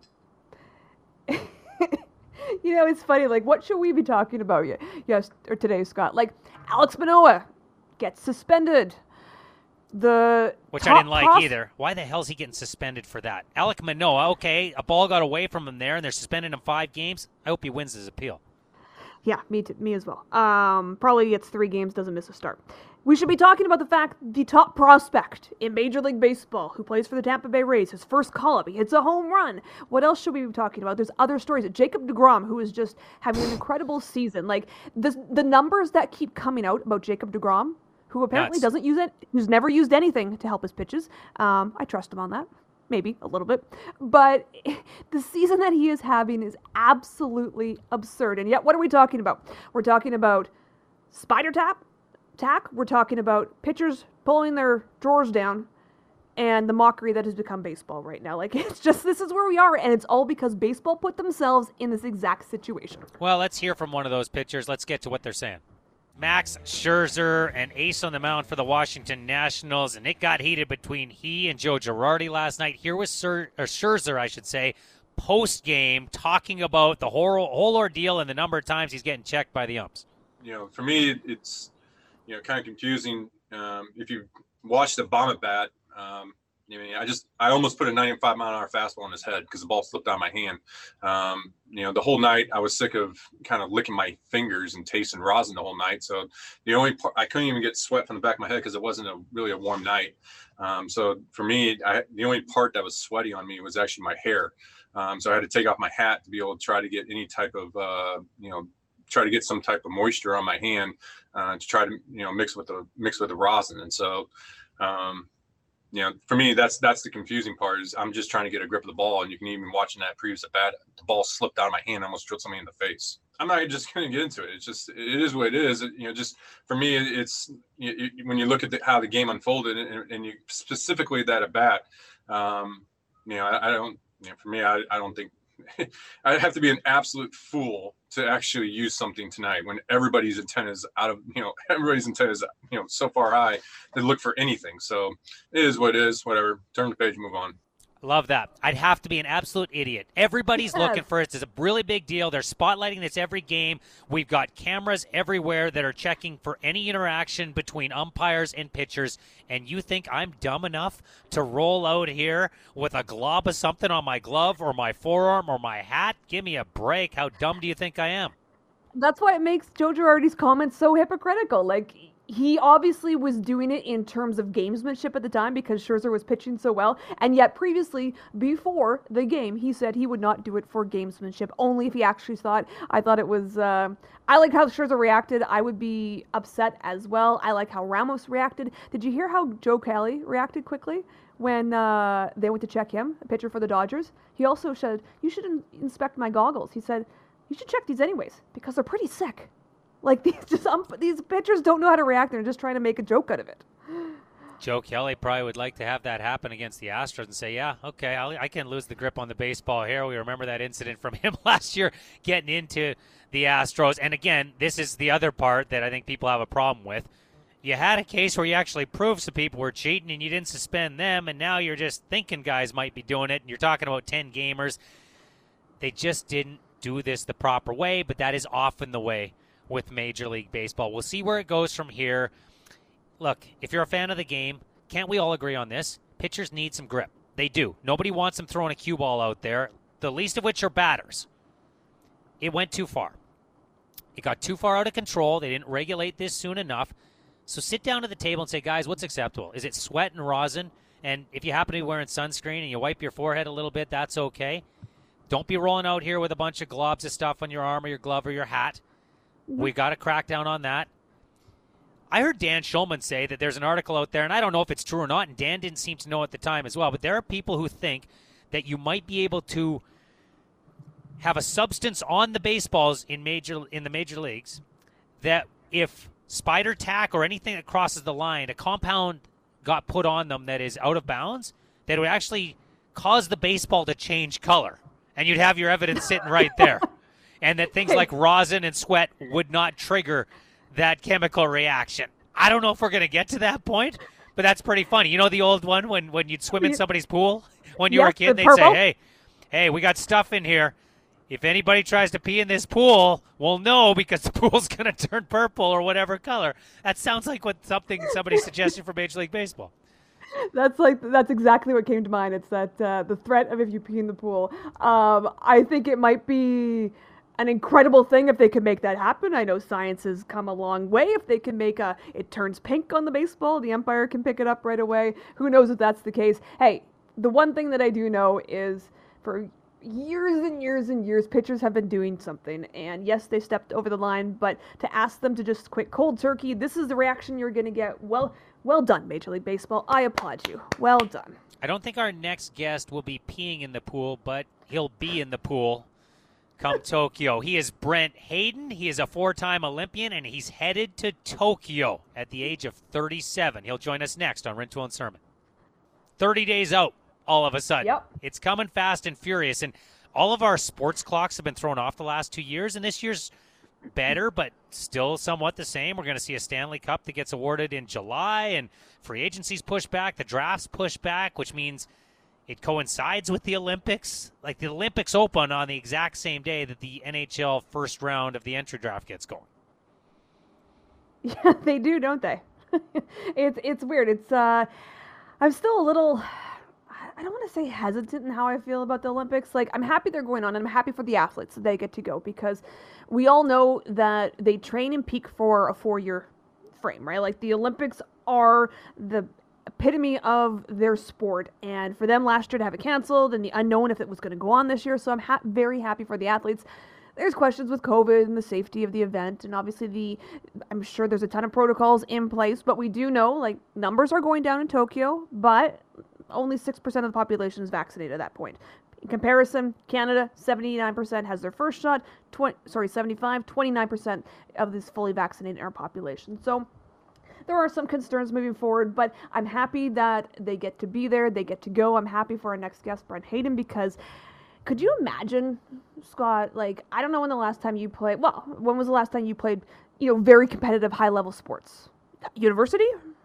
You know, it's funny. Like, what should we be talking about yes, or today, Scott? Like, Alex Manoah gets suspended. The Which I didn't like pros- either. Why the hell is he getting suspended for that? Alek Manoah, okay, a ball got away from him there, and they're suspending him five games. I hope he wins his appeal. Yeah, me too, me as well. Um, probably gets three games, doesn't miss a start. We should be talking about the fact the top prospect in Major League Baseball who plays for the Tampa Bay Rays, his first call-up, he hits a home run. What else should we be talking about? There's other stories. Jacob deGrom, who is just having an incredible season. Like, the, the numbers that keep coming out about Jacob deGrom, who apparently Nuts. doesn't use it, who's never used anything to help his pitches. Um, I trust him on that. Maybe a little bit. But the season that he is having is absolutely absurd. And yet, what are we talking about? We're talking about spider tap, tack. We're talking about pitchers pulling their drawers down and the mockery that has become baseball right now. Like, it's just, this is where we are. And it's all because baseball put themselves in this exact situation. Well, let's hear from one of those pitchers. Let's get to what they're saying. Max Scherzer, an ace on the mound for the Washington Nationals, and it got heated between he and Joe Girardi last night. Here was Sir, or Scherzer, I should say, post-game, talking about the whole, whole ordeal and the number of times he's getting checked by the umps. You know, for me, it's, you know, kind of confusing. Um, if you watch the bomb at bat, um, I mean, I just, I almost put a ninety-five mile an hour fastball in his head because the ball slipped out of my hand. Um, you know, the whole night I was sick of kind of licking my fingers and tasting rosin the whole night. So the only part, I couldn't even get sweat from the back of my head because it wasn't a really a warm night. Um, so for me, I, the only part that was sweaty on me was actually my hair. Um, so I had to take off my hat to be able to try to get any type of, uh, you know, try to get some type of moisture on my hand uh, to try to, you know, mix with the, mix with the rosin. And so, um, you know, for me, that's that's the confusing part. Is I'm just trying to get a grip of the ball, and you can even watch in that previous at bat, the ball slipped out of my hand, almost drilled somebody in the face. I'm not just going to get into it. It's just it is what it is. It, you know, just for me, it's you, you, when you look at the, how the game unfolded, and, and you specifically that at bat, um, you know, I, I don't. You know, for me, I, I don't think I'd have to be an absolute fool to actually use something tonight when everybody's intent is out of, you know, everybody's intent is, you know, so far high to look for anything. So it is what it is, whatever. Turn the page, move on. Love that. I'd have to be an absolute idiot. Everybody's yes. looking for it. It's a really big deal. They're spotlighting this every game. We've got cameras everywhere that are checking for any interaction between umpires and pitchers. And you think I'm dumb enough to roll out here with a glob of something on my glove or my forearm or my hat? Give me a break. How dumb do you think I am? That's why it makes Joe Girardi's comments so hypocritical. Like, he obviously was doing it in terms of gamesmanship at the time because Scherzer was pitching so well. And yet previously, before the game, he said he would not do it for gamesmanship, only if he actually thought, I thought it was, uh, I like how Scherzer reacted. I would be upset as well. I like how Ramos reacted. Did you hear how Joe Kelly reacted quickly when uh, they went to check him, a pitcher for the Dodgers? He also said, you should in- inspect my goggles. He said, you should check these anyways because they're pretty sick. Like, these just um, these pitchers don't know how to react. They're just trying to make a joke out of it. Joe Kelly probably would like to have that happen against the Astros and say, yeah, okay, I'll, I can lose the grip on the baseball here. We remember that incident from him last year getting into the Astros. And, again, this is the other part that I think people have a problem with. You had a case where you actually proved some people were cheating and you didn't suspend them, and now you're just thinking guys might be doing it, and you're talking about ten gamers. They just didn't do this the proper way, but that is often the way with Major League Baseball. We'll see where it goes from here. Look, if you're a fan of the game, can't we all agree on this? Pitchers need some grip. They do. Nobody wants them throwing a cue ball out there, the least of which are batters. It went too far. It got too far out of control. They didn't regulate this soon enough. So sit down at the table and say, guys, what's acceptable? Is it sweat and rosin? And if you happen to be wearing sunscreen and you wipe your forehead a little bit, that's okay. Don't be rolling out here with a bunch of globs of stuff on your arm or your glove or your hat. We got to crack down on that. I heard Dan Schulman say that there's an article out there, and I don't know if it's true or not, and Dan didn't seem to know at the time as well, but there are people who think that you might be able to have a substance on the baseballs in major in the major leagues that if spider tack or anything that crosses the line, a compound got put on them that is out of bounds, that would actually cause the baseball to change color, and you'd have your evidence sitting right there. And that things like rosin and sweat would not trigger that chemical reaction. I don't know if we're going to get to that point, but that's pretty funny. You know the old one when, when you'd swim in somebody's pool when you yes, were a kid? the They'd say, purple. hey, hey, we got stuff in here. If anybody tries to pee in this pool, we'll know because the pool's going to turn purple or whatever color. That sounds like what something somebody suggested for Major League Baseball. That's like that's exactly what came to mind. It's that uh, the threat of if you pee in the pool. Um, I think it might be an incredible thing if they could make that happen. I know science has come a long way. If they can make a, it turns pink on the baseball, the umpire can pick it up right away. Who knows if that's the case? Hey, the one thing that I do know is for years and years and years, pitchers have been doing something. And yes, they stepped over the line, but to ask them to just quit cold turkey, this is the reaction you're going to get. Well, well done, Major League Baseball. I applaud you. Well done. I don't think our next guest will be peeing in the pool, but he'll be in the pool come Tokyo. He is Brent Hayden. He is a four-time Olympian, and he's headed to Tokyo at the age of thirty-seven. He'll join us next on Rintoul and Sermon. thirty days out, all of a sudden. Yep. It's coming fast and furious, and all of our sports clocks have been thrown off the last two years, and this year's better, but still somewhat the same. We're going to see a Stanley Cup that gets awarded in July, and free agency's pushed back, the draft's pushed back, which means it coincides with the Olympics. Like the Olympics open on the exact same day that the N H L first round of the entry draft gets going. Yeah, they do, don't they? it's it's weird. It's uh, I'm still a little, I don't want to say hesitant in how I feel about the Olympics. Like, I'm happy they're going on, and I'm happy for the athletes that they get to go, because we all know that they train and peak for a four-year frame, right? Like, the Olympics are the epitome of their sport, and for them last year to have it canceled and the unknown if it was going to go on this year, so I'm ha- very happy for the athletes. there's questions with COVID and the safety of the event, and obviously the, I'm sure there's a ton of protocols in place, but we do know, like, numbers are going down in Tokyo, but only six percent of the population is vaccinated at that point. In comparison, Canada, seventy-nine percent has their first shot, twenty, sorry, seventy-five, twenty-nine percent of this fully vaccinated in our population. So there are some concerns moving forward, but I'm happy that they get to be there, they get to go. I'm happy for our next guest, Brent Hayden, because could you imagine, Scott, like, I don't know when the last time you played, well, when was the last time you played, you know, very competitive high-level sports? University?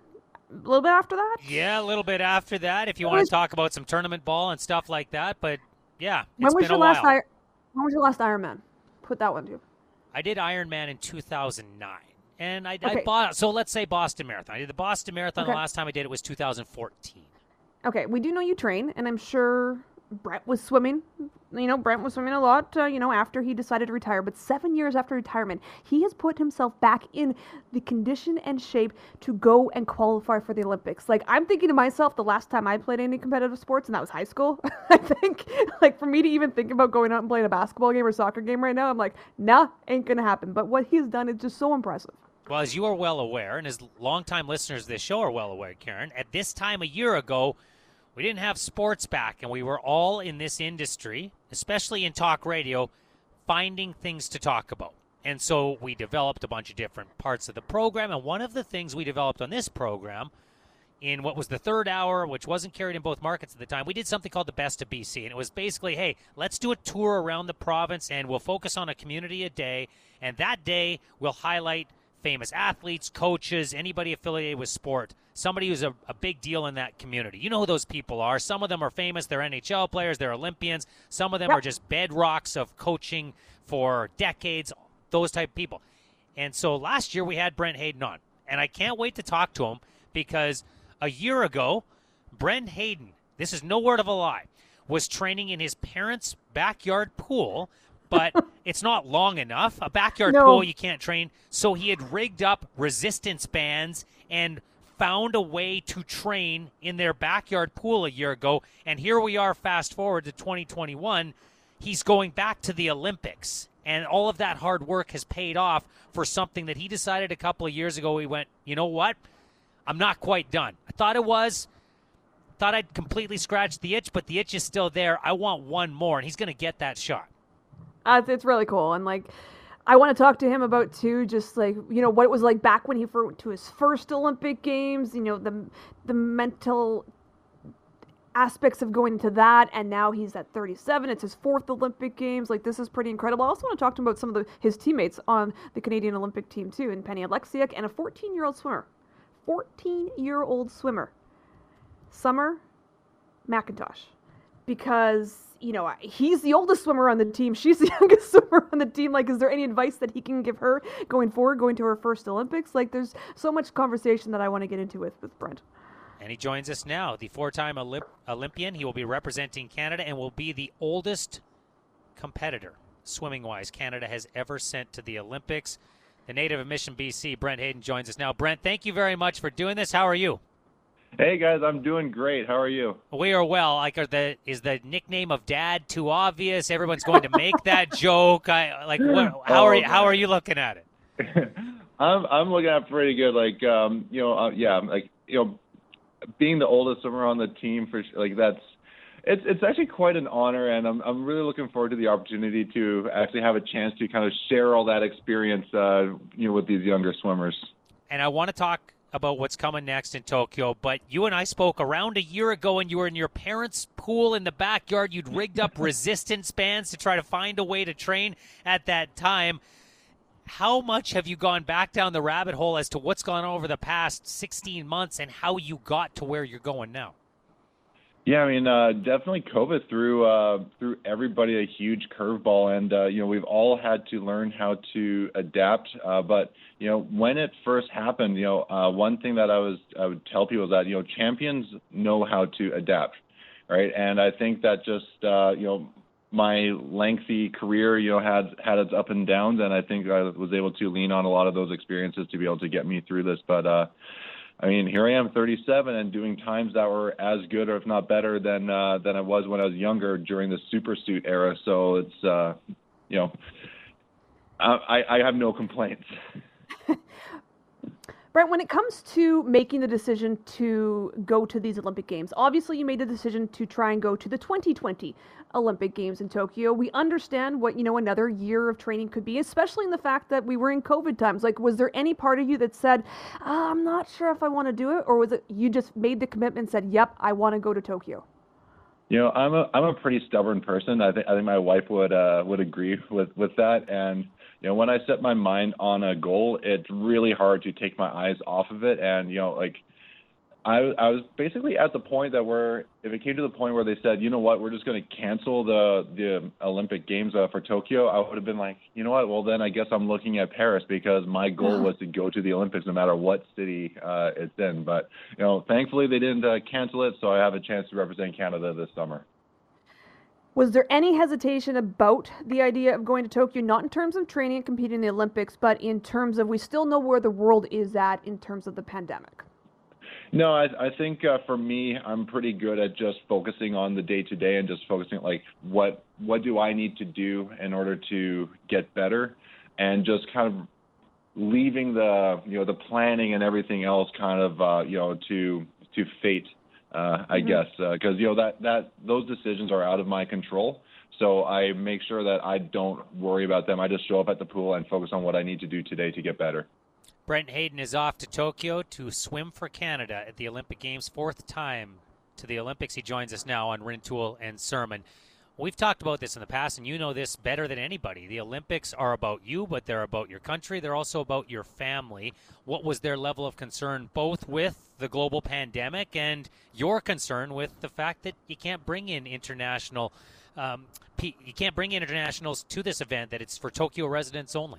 A little bit after that? Yeah, a little bit after that, if you want to talk about some tournament ball and stuff like that, but yeah, it's when was been your a last while. I- when was your last Ironman? Put that one too. I did Ironman in two thousand nine. And I, Okay. I bought, so let's say Boston Marathon. I did the Boston Marathon. Okay. The last time I did it was two thousand fourteen. Okay, we do know you train, and I'm sure Brent was swimming. You know, Brent was swimming a lot, uh, you know, after he decided to retire. But seven years after retirement, he has put himself back in the condition and shape to go and qualify for the Olympics. Like, I'm thinking to myself, the last time I played any competitive sports, and that was high school, I think, like, for me to even think about going out and playing a basketball game or soccer game right now, I'm like, nah, ain't gonna happen. But what he's done is just so impressive. Well, as you are well aware, and as longtime listeners of this show are well aware, Karen, at this time a year ago, we didn't have sports back, and we were all in this industry, especially in talk radio, finding things to talk about. And so we developed a bunch of different parts of the program, and one of the things we developed on this program in what was the third hour, which wasn't carried in both markets at the time, we did something called the Best of B C, and it was basically, hey, let's do a tour around the province, and we'll focus on a community a day, and that day we'll highlight famous athletes, coaches, anybody affiliated with sport, somebody who's a, a big deal in that community. You know who those people are. Some of them are famous. They're N H L players. They're Olympians. Some of them Yep. are just bedrocks of coaching for decades, those type of people. And so last year we had Brent Hayden on, and I can't wait to talk to him because a year ago, Brent Hayden, this is no word of a lie, was training in his parents' backyard pool, but it's not long enough. A backyard No. pool you can't train. So he had rigged up resistance bands and found a way to train in their backyard pool a year ago. And here we are, fast forward to twenty twenty-one. He's going back to the Olympics. And all of that hard work has paid off for something that he decided a couple of years ago. He went, you know what? I'm not quite done. I thought it was. Thought I'd completely scratched the itch, but the itch is still there. I want one more, and he's going to get that shot. Uh, it's really cool. And, like, I want to talk to him about, too, just, like, you know, what it was like back when he went to his first Olympic Games, you know, the the mental aspects of going into that, and now he's at thirty-seven. It's his fourth Olympic Games. Like, this is pretty incredible. I also want to talk to him about some of the, his teammates on the Canadian Olympic team, too, and Penny Alexiak, and a fourteen-year-old swimmer. fourteen-year-old swimmer. Summer McIntosh. Because, you know, he's the oldest swimmer on the team. She's the youngest swimmer on the team. Like, is there any advice that he can give her going forward, going to her first Olympics? Like, there's so much conversation that I want to get into with, with Brent. And he joins us now, the four-time Olymp- Olympian. He will be representing Canada and will be the oldest competitor, swimming-wise, Canada has ever sent to the Olympics. The native of Mission, B C, Brent Hayden, joins us now. Brent, thank you very much for doing this. How are you? Hey guys, I'm doing great. How are you? We are well. Like, are the is the nickname of Dad too obvious? Everyone's going to make that joke. I like. What, how Oh, are you? How man. are you looking at it? I'm I'm looking at it pretty good. Like um, you know, uh, yeah, like you know, being the oldest swimmer on the team for like that's it's it's actually quite an honor, and I'm I'm really looking forward to the opportunity to actually have a chance to kind of share all that experience, uh, you know, with these younger swimmers. And I want to talk about what's coming next in Tokyo, but you and I spoke around a year ago, and you were in your parents' pool in the backyard. You'd rigged up resistance bands to try to find a way to train at that time. How much have you gone back down the rabbit hole as to what's gone on over the past sixteen months and how you got to where you're going now? Yeah, I mean, uh, definitely COVID threw uh, threw everybody a huge curveball, and uh, you know we've all had to learn how to adapt. Uh, but you know, when it first happened, you know, uh, one thing that I was I would tell people is that you know champions know how to adapt, right? And I think that just uh, you know my lengthy career, you know, had had its up and downs, and I think I was able to lean on a lot of those experiences to be able to get me through this. But uh, I mean, here I am, thirty-seven, and doing times that were as good, or if not better, than uh, than I was when I was younger during the super suit era. So it's, uh, you know, Uh, I, I have no complaints. Brent, when it comes to making the decision to go to these Olympic Games, obviously you made the decision to try and go to the twenty twenty Olympic Games in Tokyo. We understand what, you know, another year of training could be, especially in the fact that we were in COVID times. Like, was there any part of you that said, oh, I'm not sure if I want to do it? Or was it you just made the commitment and said, yep, I want to go to Tokyo? You know, I'm a I'm a pretty stubborn person. I think I think my wife would uh, would agree with, with that. And you know, when I set my mind on a goal, it's really hard to take my eyes off of it. And you know, like I I was basically at the point that where if it came to the point where they said, you know what, we're just going to cancel the the Olympic Games uh, for Tokyo, I would have been like, you know what, well then I guess I'm looking at Paris because my goal was to go to the Olympics no matter what city uh, it's in. But you know, thankfully they didn't uh, cancel it, so I have a chance to represent Canada this summer. Was there any hesitation about the idea of going to Tokyo, not in terms of training and competing in the Olympics, but in terms of we still know where the world is at in terms of the pandemic? No, I, I think uh, for me, I'm pretty good at just focusing on the day-to-day and just focusing like what what do I need to do in order to get better, and just kind of leaving the you know the planning and everything else kind of uh, you know to to fate. Uh, I mm-hmm. guess, because, uh, you know, that, that those decisions are out of my control. So I make sure that I don't worry about them. I just show up at the pool and focus on what I need to do today to get better. Brent Hayden is off to Tokyo to swim for Canada at the Olympic Games. Fourth time to the Olympics. He joins us now on Rintoul and Sermon. We've talked about this in the past, and you know this better than anybody. The Olympics are about you, but they're about your country. They're also about your family. What was their level of concern, both with the global pandemic and your concern with the fact that you can't bring in international, um, you can't bring in internationals to this event, that it's for Tokyo residents only?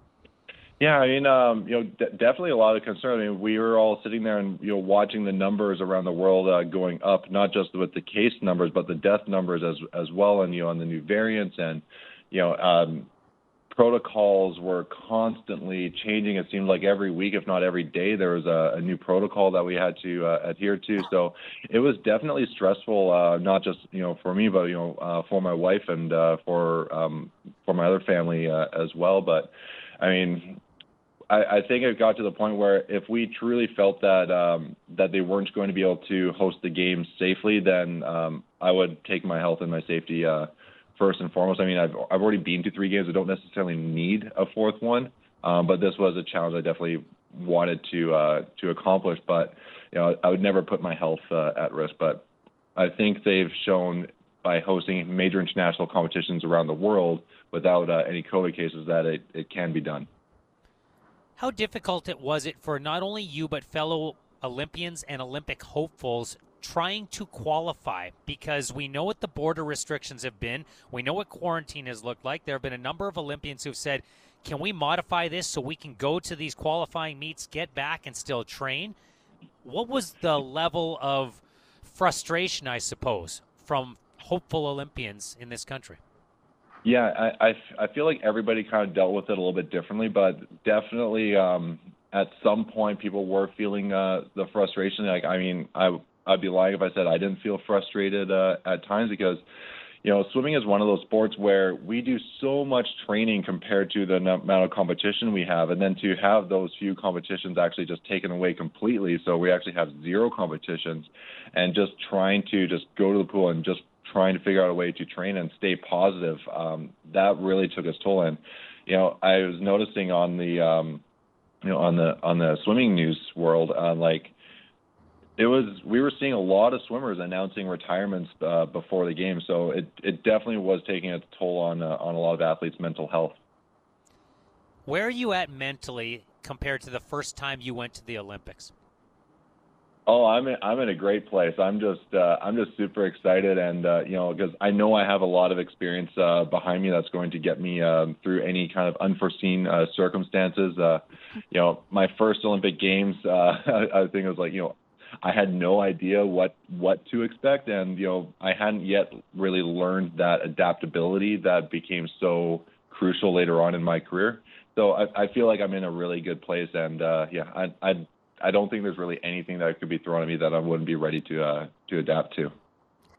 Yeah, I mean, um, you know, d- definitely a lot of concern. I mean, we were all sitting there and, you know, watching the numbers around the world uh, going up, not just with the case numbers, but the death numbers as as well, and, you know, on the new variants. And, you know, um, protocols were constantly changing. It seemed like every week, if not every day, there was a, a new protocol that we had to uh, adhere to. So it was definitely stressful, uh, not just, you know, for me, but, you know, uh, for my wife and uh, for um, for my other family uh, as well. But, I mean, I, I think it got to the point where if we truly felt that um, that they weren't going to be able to host the games safely, then um, I would take my health and my safety uh, first and foremost. I mean, I've I've already been to three games. I don't necessarily need a fourth one, um, but this was a challenge I definitely wanted to uh, to accomplish. But you know, I would never put my health uh, at risk. But I think they've shown by hosting major international competitions around the world without uh, any COVID cases that it, it can be done. How difficult it was it for not only you but fellow Olympians and Olympic hopefuls trying to qualify? Because we know what the border restrictions have been. We know what quarantine has looked like. There have been a number of Olympians who've said, can we modify this so we can go to these qualifying meets, get back, and still train? What was the level of frustration, I suppose, from hopeful Olympians in this country? Yeah, I, I, I feel like everybody kind of dealt with it a little bit differently, but definitely um, at some point people were feeling uh, the frustration. Like, I mean, I, I'd be lying if I said I didn't feel frustrated uh, at times because, you know, swimming is one of those sports where we do so much training compared to the amount of competition we have. And then to have those few competitions actually just taken away completely, so we actually have zero competitions, and just trying to just go to the pool and just trying to figure out a way to train and stay positive, um, that really took its toll. And, you know, I was noticing on the, um, you know, on the on the swimming news world, uh, like it was, we were seeing a lot of swimmers announcing retirements uh, before the game. So it it definitely was taking its toll on uh, on a lot of athletes' mental health. Where are you at mentally compared to the first time you went to the Olympics? Oh, I'm in, I'm in a great place. I'm just uh, I'm just super excited, and uh, you know, because I know I have a lot of experience uh, behind me that's going to get me um, through any kind of unforeseen uh, circumstances. Uh, you know, my first Olympic Games, uh, I, I think it was like, you know, I had no idea what what to expect, and you know, I hadn't yet really learned that adaptability that became so crucial later on in my career. So I, I feel like I'm in a really good place, and uh, yeah, I I. I don't think there's really anything that could be thrown at me that I wouldn't be ready to uh, to adapt to.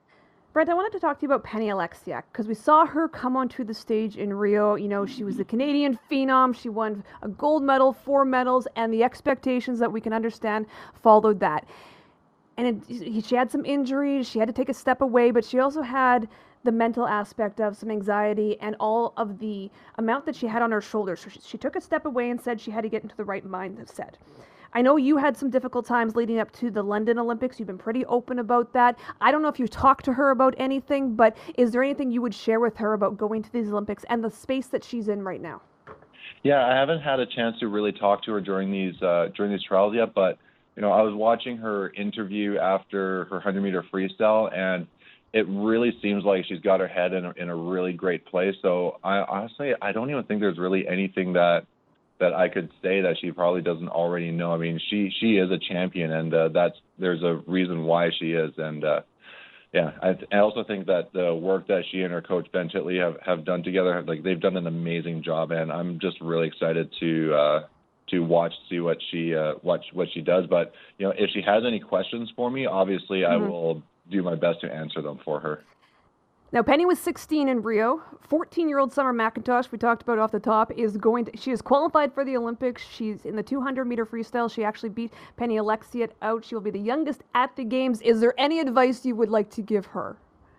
Brent, I wanted to talk to you about Penny Oleksiak because we saw her come onto the stage in Rio. You know, she was the Canadian phenom. She won a gold medal, four medals, and the expectations that we can understand followed that. And it, she had some injuries. She had to take a step away, but she also had the mental aspect of some anxiety and all of the amount that she had on her shoulders. So she, she took a step away and said she had to get into the right mindset. I know you had some difficult times leading up to the London Olympics. You've been pretty open about that. I don't know if you talked to her about anything, but is there anything you would share with her about going to these Olympics and the space that she's in right now? Yeah, I haven't had a chance to really talk to her during these uh, during these trials yet, but you know, I was watching her interview after her one hundred meter freestyle, and it really seems like she's got her head in a, in a really great place. So I honestly, I don't even think there's really anything that that I could say that she probably doesn't already know. I mean, she she is a champion, and uh, that's there's a reason why she is. And uh, yeah, I, I also think that the work that she and her coach Ben Titley have, have done together, like they've done an amazing job, and I'm just really excited to uh, to watch, see what she uh, watch what she does. But you know, if she has any questions for me, obviously mm-hmm. I will do my best to answer them for her. Now, Penny was sixteen in Rio. fourteen-year-old Summer McIntosh, we talked about off the top, is going to, she is qualified for the Olympics. She's in the two hundred meter freestyle. She actually beat Penny Oleksiak out. She will be the youngest at the games. Is there any advice you would like to give her?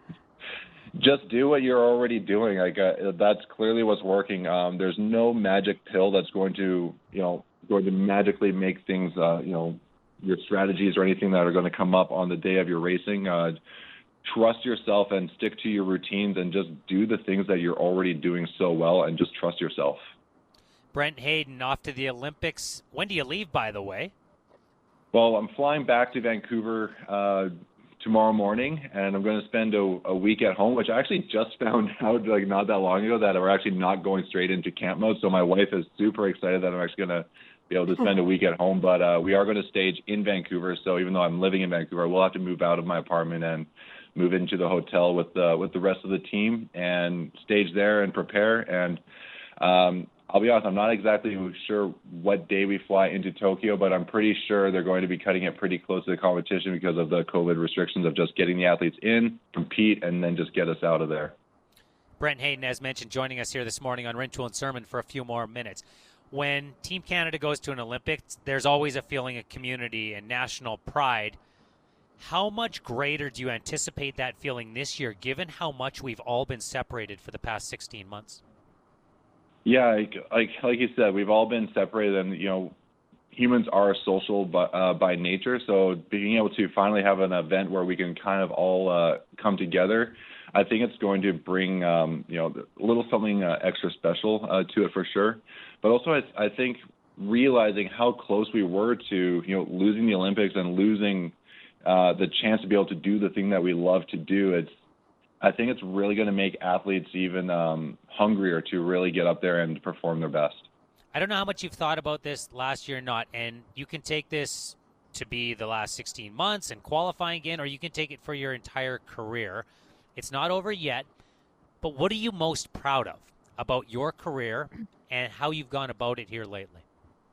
Just do what you're already doing. Like uh, that's clearly what's working. Um, there's no magic pill that's going to, you know, going to magically make things, uh, you know, your strategies or anything that are going to come up on the day of your racing. Uh, Trust yourself and stick to your routines and just do the things that you're already doing so well and just trust yourself. Brent Hayden off to the Olympics. When do you leave, by the way? Well, I'm flying back to Vancouver uh, tomorrow morning, and I'm going to spend a, a week at home, which I actually just found out like not that long ago that we're actually not going straight into camp mode. So my wife is super excited that I'm actually going to be able to spend a week at home. But uh, we are going to stage in Vancouver. So even though I'm living in Vancouver, I will have to move out of my apartment and move into the hotel with the with the rest of the team and stage there and prepare. And um, I'll be honest, I'm not exactly sure what day we fly into Tokyo, but I'm pretty sure they're going to be cutting it pretty close to the competition because of the COVID restrictions of just getting the athletes in, compete, and then just get us out of there. Brent Hayden, as mentioned, joining us here this morning on Rintoul and Sermon for a few more minutes. When Team Canada goes to an Olympics, there's always a feeling of community and national pride. How much greater do you anticipate that feeling this year, given how much we've all been separated for the past sixteen months? Yeah, like like, like you said, we've all been separated, and you know, humans are social by, uh, by nature. So being able to finally have an event where we can kind of all uh, come together, I think it's going to bring um, you know a little something uh, extra special uh, to it for sure. But also, I, I think realizing how close we were to you know losing the Olympics and losing Uh, the chance to be able to do the thing that we love to do, it's, I think it's really going to make athletes even um, hungrier to really get up there and perform their best. I don't know how much you've thought about this last year or not, and you can take this to be the last sixteen months and qualifying again, or you can take it for your entire career. It's not over yet, but what are you most proud of about your career and how you've gone about it here lately?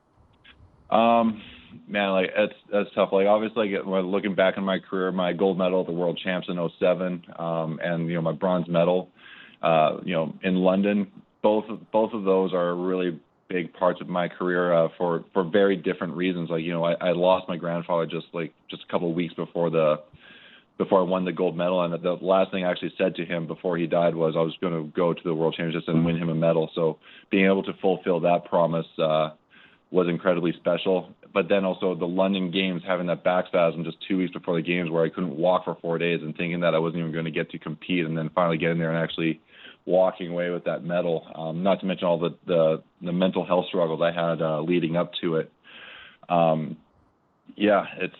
Um, man, like it's that's tough. Like obviously, like, when looking back in my career, my gold medal at the World Champs in oh seven, um, and you know my bronze medal, uh, you know in London. Both both of those are really big parts of my career uh, for for very different reasons. Like you know, I, I lost my grandfather just like just a couple of weeks before the before I won the gold medal, and the last thing I actually said to him before he died was I was going to go to the World Championships and win him a medal. So being able to fulfill that promise uh, was incredibly special. But then also the London Games, having that back spasm just two weeks before the games where I couldn't walk for four days and thinking that I wasn't even going to get to compete, and then finally getting there and actually walking away with that medal. Um, not to mention all the, the, the mental health struggles I had uh, leading up to it. Um, yeah, it's,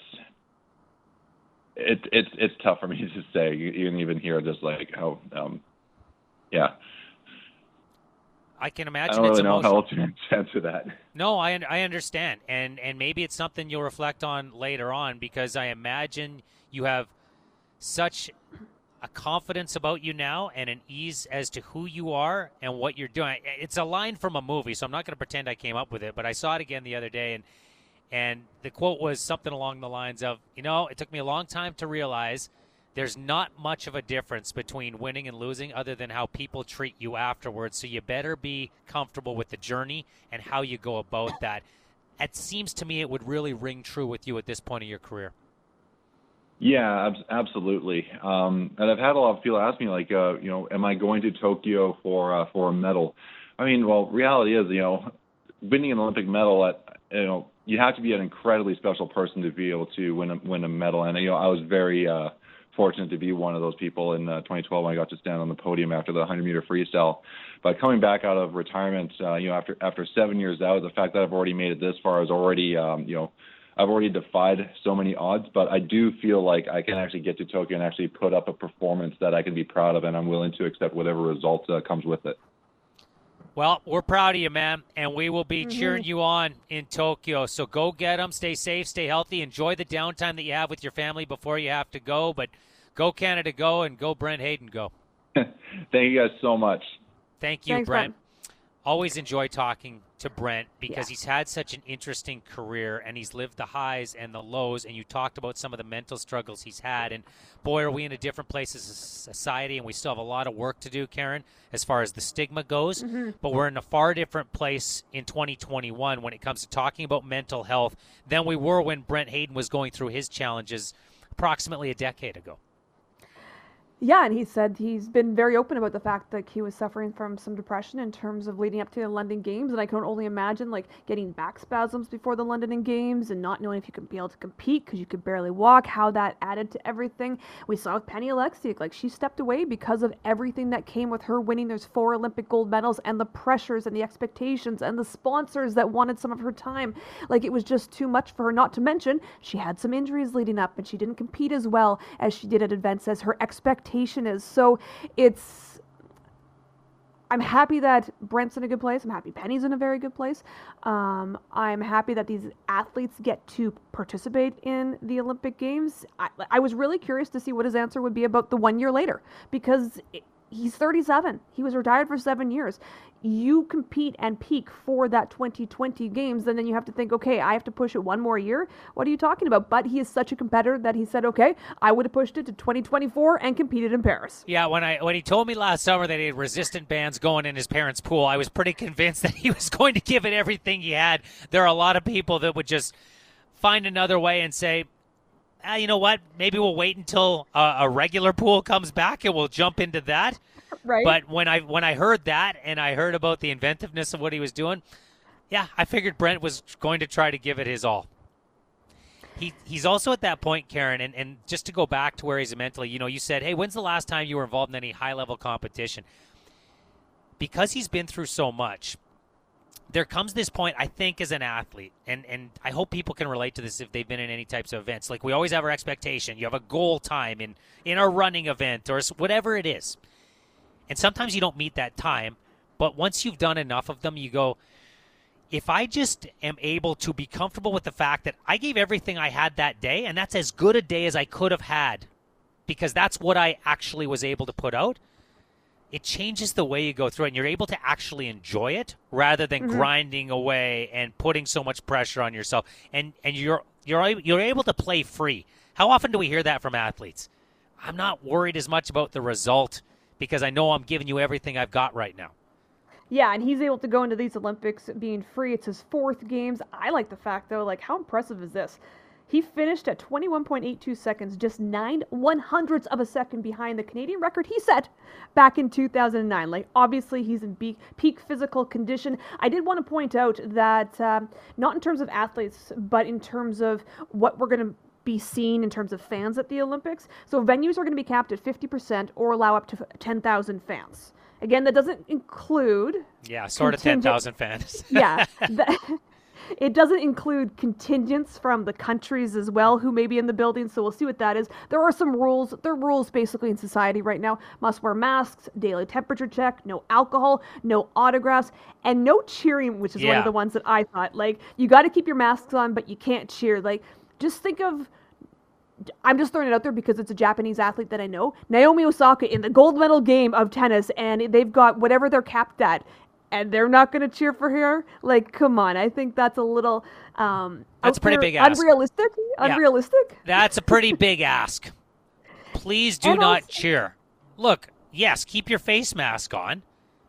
it, it's, it's tough for me to say. You, you can even hear just like how, um, yeah. I can imagine. I don't it's really know emotional. how to answer that. No, I I understand, and and maybe it's something you'll reflect on later on, because I imagine you have such a confidence about you now and an ease as to who you are and what you're doing. It's a line from a movie, so I'm not going to pretend I came up with it, but I saw it again the other day, and and the quote was something along the lines of, you know, it took me a long time to realize there's not much of a difference between winning and losing other than how people treat you afterwards. So you better be comfortable with the journey and how you go about that. It seems to me it would really ring true with you at this point of your career. Yeah, ab- absolutely. Um, and I've had a lot of people ask me, like, uh, you know, am I going to Tokyo for uh, for a medal? I mean, well, reality is, you know, winning an Olympic medal, at you know, you have to be an incredibly special person to be able to win a, win a medal. And, you know, I was very uh, fortunate to be one of those people in uh, twenty twelve when I got to stand on the podium after the one hundred meter freestyle. But coming back out of retirement, uh, you know, after after seven years out, the fact that I've already made it this far is already, um, you know, I've already defied so many odds, but I do feel like I can actually get to Tokyo and actually put up a performance that I can be proud of, and I'm willing to accept whatever result uh, comes with it. Well, we're proud of you, man, and we will be Mm-hmm. cheering you on in Tokyo. So go get them. Stay safe, stay healthy. Enjoy the downtime that you have with your family before you have to go. But go Canada, go, and go Brent Hayden, go. Thank you guys so much. Thank you, Thanks, Brent. Brent. Always enjoy talking to Brent because Yeah. he's had such an interesting career and he's lived the highs and the lows, and you talked about some of the mental struggles he's had, and boy, are we in a different place as a society, and we still have a lot of work to do, Karen, as far as the stigma goes, Mm-hmm. but we're in a far different place in twenty twenty-one when it comes to talking about mental health than we were when Brent Hayden was going through his challenges approximately a decade ago. Yeah, and he said he's been very open about the fact that he was suffering from some depression in terms of leading up to the London Games, and I can only imagine like getting back spasms before the London Games and not knowing if you could be able to compete because you could barely walk, how that added to everything. We saw with Penny Oleksiak, like she stepped away because of everything that came with her winning those four Olympic gold medals and the pressures and the expectations and the sponsors that wanted some of her time. Like it was just too much for her, not to mention she had some injuries leading up and she didn't compete as well as she did at events as her expectations is. So it's, I'm happy that Brent's in a good place. I'm happy Penny's in a very good place. Um, I'm happy that these athletes get to participate in the Olympic Games. I, I was really curious to see what his answer would be about the one year later, because it, he's thirty-seven. He was retired for seven years. You compete and peak for that twenty twenty games, and then you have to think, okay, I have to push it one more year. What are you talking about? But he is such a competitor that he said, okay, I would have pushed it to twenty twenty-four and competed in Paris. Yeah, when I when he told me last summer that he had resistant bands going in his parents' pool, I was pretty convinced that he was going to give it everything he had. There are a lot of people that would just find another way and say, ah, you know what, maybe we'll wait until a, a regular pool comes back and we'll jump into that. Right. But when I when I heard that and I heard about the inventiveness of what he was doing, yeah, I figured Brent was going to try to give it his all. He He's also at that point, Karen, and, and just to go back to where he's mentally, you know, you said, hey, when's the last time you were involved in any high-level competition? Because he's been through so much, there comes this point, I think, as an athlete, and, and I hope people can relate to this if they've been in any types of events. Like, we always have our expectation. You have a goal time in, in a running event or whatever it is. And sometimes you don't meet that time, but once you've done enough of them, you go, if I just am able to be comfortable with the fact that I gave everything I had that day, and that's as good a day as I could have had, because that's what I actually was able to put out, it changes the way you go through it, and you're able to actually enjoy it rather than mm-hmm. grinding away and putting so much pressure on yourself. And and you're you're you're able to play free. How often do we hear that from athletes? I'm not worried as much about the result because I know I'm giving you everything I've got right now. Yeah, and he's able to go into these Olympics being free. It's his fourth games. I like the fact, though, like, how impressive is this? He finished at twenty-one point eight two seconds, just nine one hundredths of a second behind the Canadian record he set back in two thousand nine. Like, obviously, he's in peak, peak physical condition. I did want to point out that, um, not in terms of athletes, but in terms of what we're going to be seen in terms of fans at the Olympics. So venues are going to be capped at fifty percent or allow up to ten thousand fans. Again, that doesn't include... Yeah, sort of ten thousand fans. Yeah. That, it doesn't include contingents from the countries as well who may be in the building, so we'll see what that is. There are some rules. There are rules basically in society right now. Must wear masks, daily temperature check, no alcohol, no autographs, and no cheering, which is yeah. one of the ones that I thought. Like, you got to keep your masks on, but you can't cheer. Like, just think of... I'm just throwing it out there because it's a Japanese athlete that I know. Naomi Osaka in the gold medal game of tennis, and they've got whatever they're capped at, and they're not going to cheer for her? Like, come on. I think that's a little... Um, that's a pretty big ask. Unrealistic? Yeah. Unrealistic? That's a pretty big ask. please do And not also- cheer. Look, yes, keep your face mask on.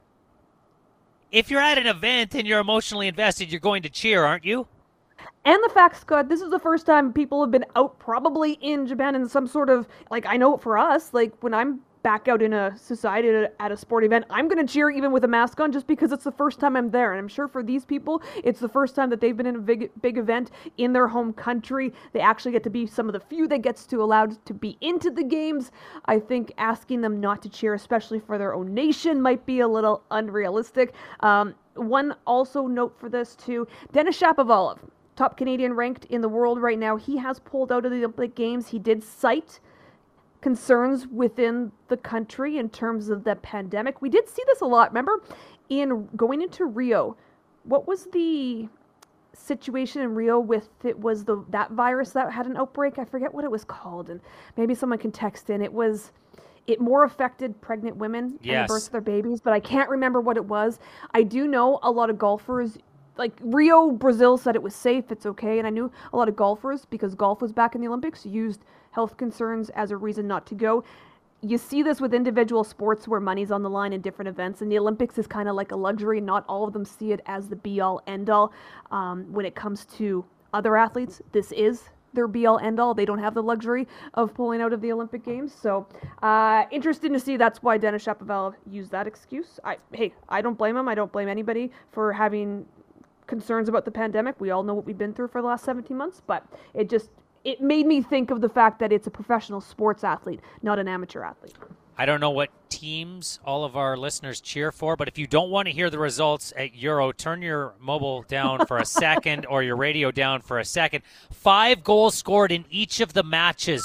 If you're at an event and you're emotionally invested, you're going to cheer, aren't you? And the fact, Scott, this is the first time people have been out probably in Japan in some sort of, like, I know for us, like, when I'm back out in a society at a, at a sport event, I'm going to cheer even with a mask on just because it's the first time I'm there. And I'm sure for these people, it's the first time that they've been in a big, big event in their home country. They actually get to be some of the few that gets to allowed to be into the games. I think asking them not to cheer, especially for their own nation, might be a little unrealistic. Um, one also note for this too, Denis Shapovalov, top Canadian ranked in the world right now. He has pulled out of the Olympic Games. He did cite concerns within the country in terms of the pandemic. We did see this a lot. Remember, in going into Rio, what was the situation in Rio with it was the that virus that had an outbreak? I forget what it was called, and maybe someone can text in. It was it more affected pregnant women Yes. and the birth of their babies, but I can't remember what it was. I do know a lot of golfers. Like Rio, Brazil said it was safe, it's okay, and I knew a lot of golfers, because golf was back in the Olympics, used health concerns as a reason not to go. You see this with individual sports where money's on the line in different events, and the Olympics is kind of like a luxury. Not all of them see it as the be-all, end-all. Um, when it comes to other athletes, this is their be-all, end-all. They don't have the luxury of pulling out of the Olympic Games. So, uh, interesting to see. That's why Denis Shapovalov used that excuse. I, hey, I don't blame him. I don't blame anybody for having concerns about the pandemic. We all know what we've been through for the last seventeen months, but it just it made me think of the fact that it's a professional sports athlete, not an amateur athlete. I don't know what teams all of our listeners cheer for, but if you don't want to hear the results at Euro, turn your mobile down for a second or your radio down for a second. Five goals scored in each of the matches.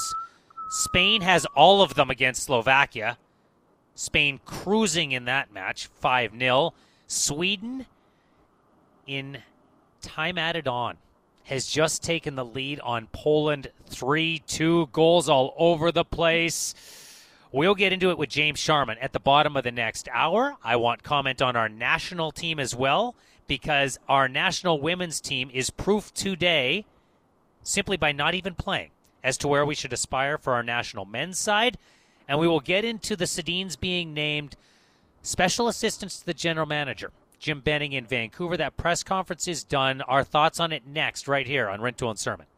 Spain has all of them against Slovakia. Spain cruising in that match, five nil. Sweden, in time added on, has just taken the lead on Poland, three two, goals all over the place. We'll get into it with James Sharman at the bottom of the next hour. I want comment on our national team as well, because our national women's team is proof today, simply by not even playing, as to where we should aspire for our national men's side. And we will get into the Sedins being named special assistants to the general manager, Jim Benning in Vancouver. That press conference is done. Our thoughts on it next, right here on Rintoul and Sermon.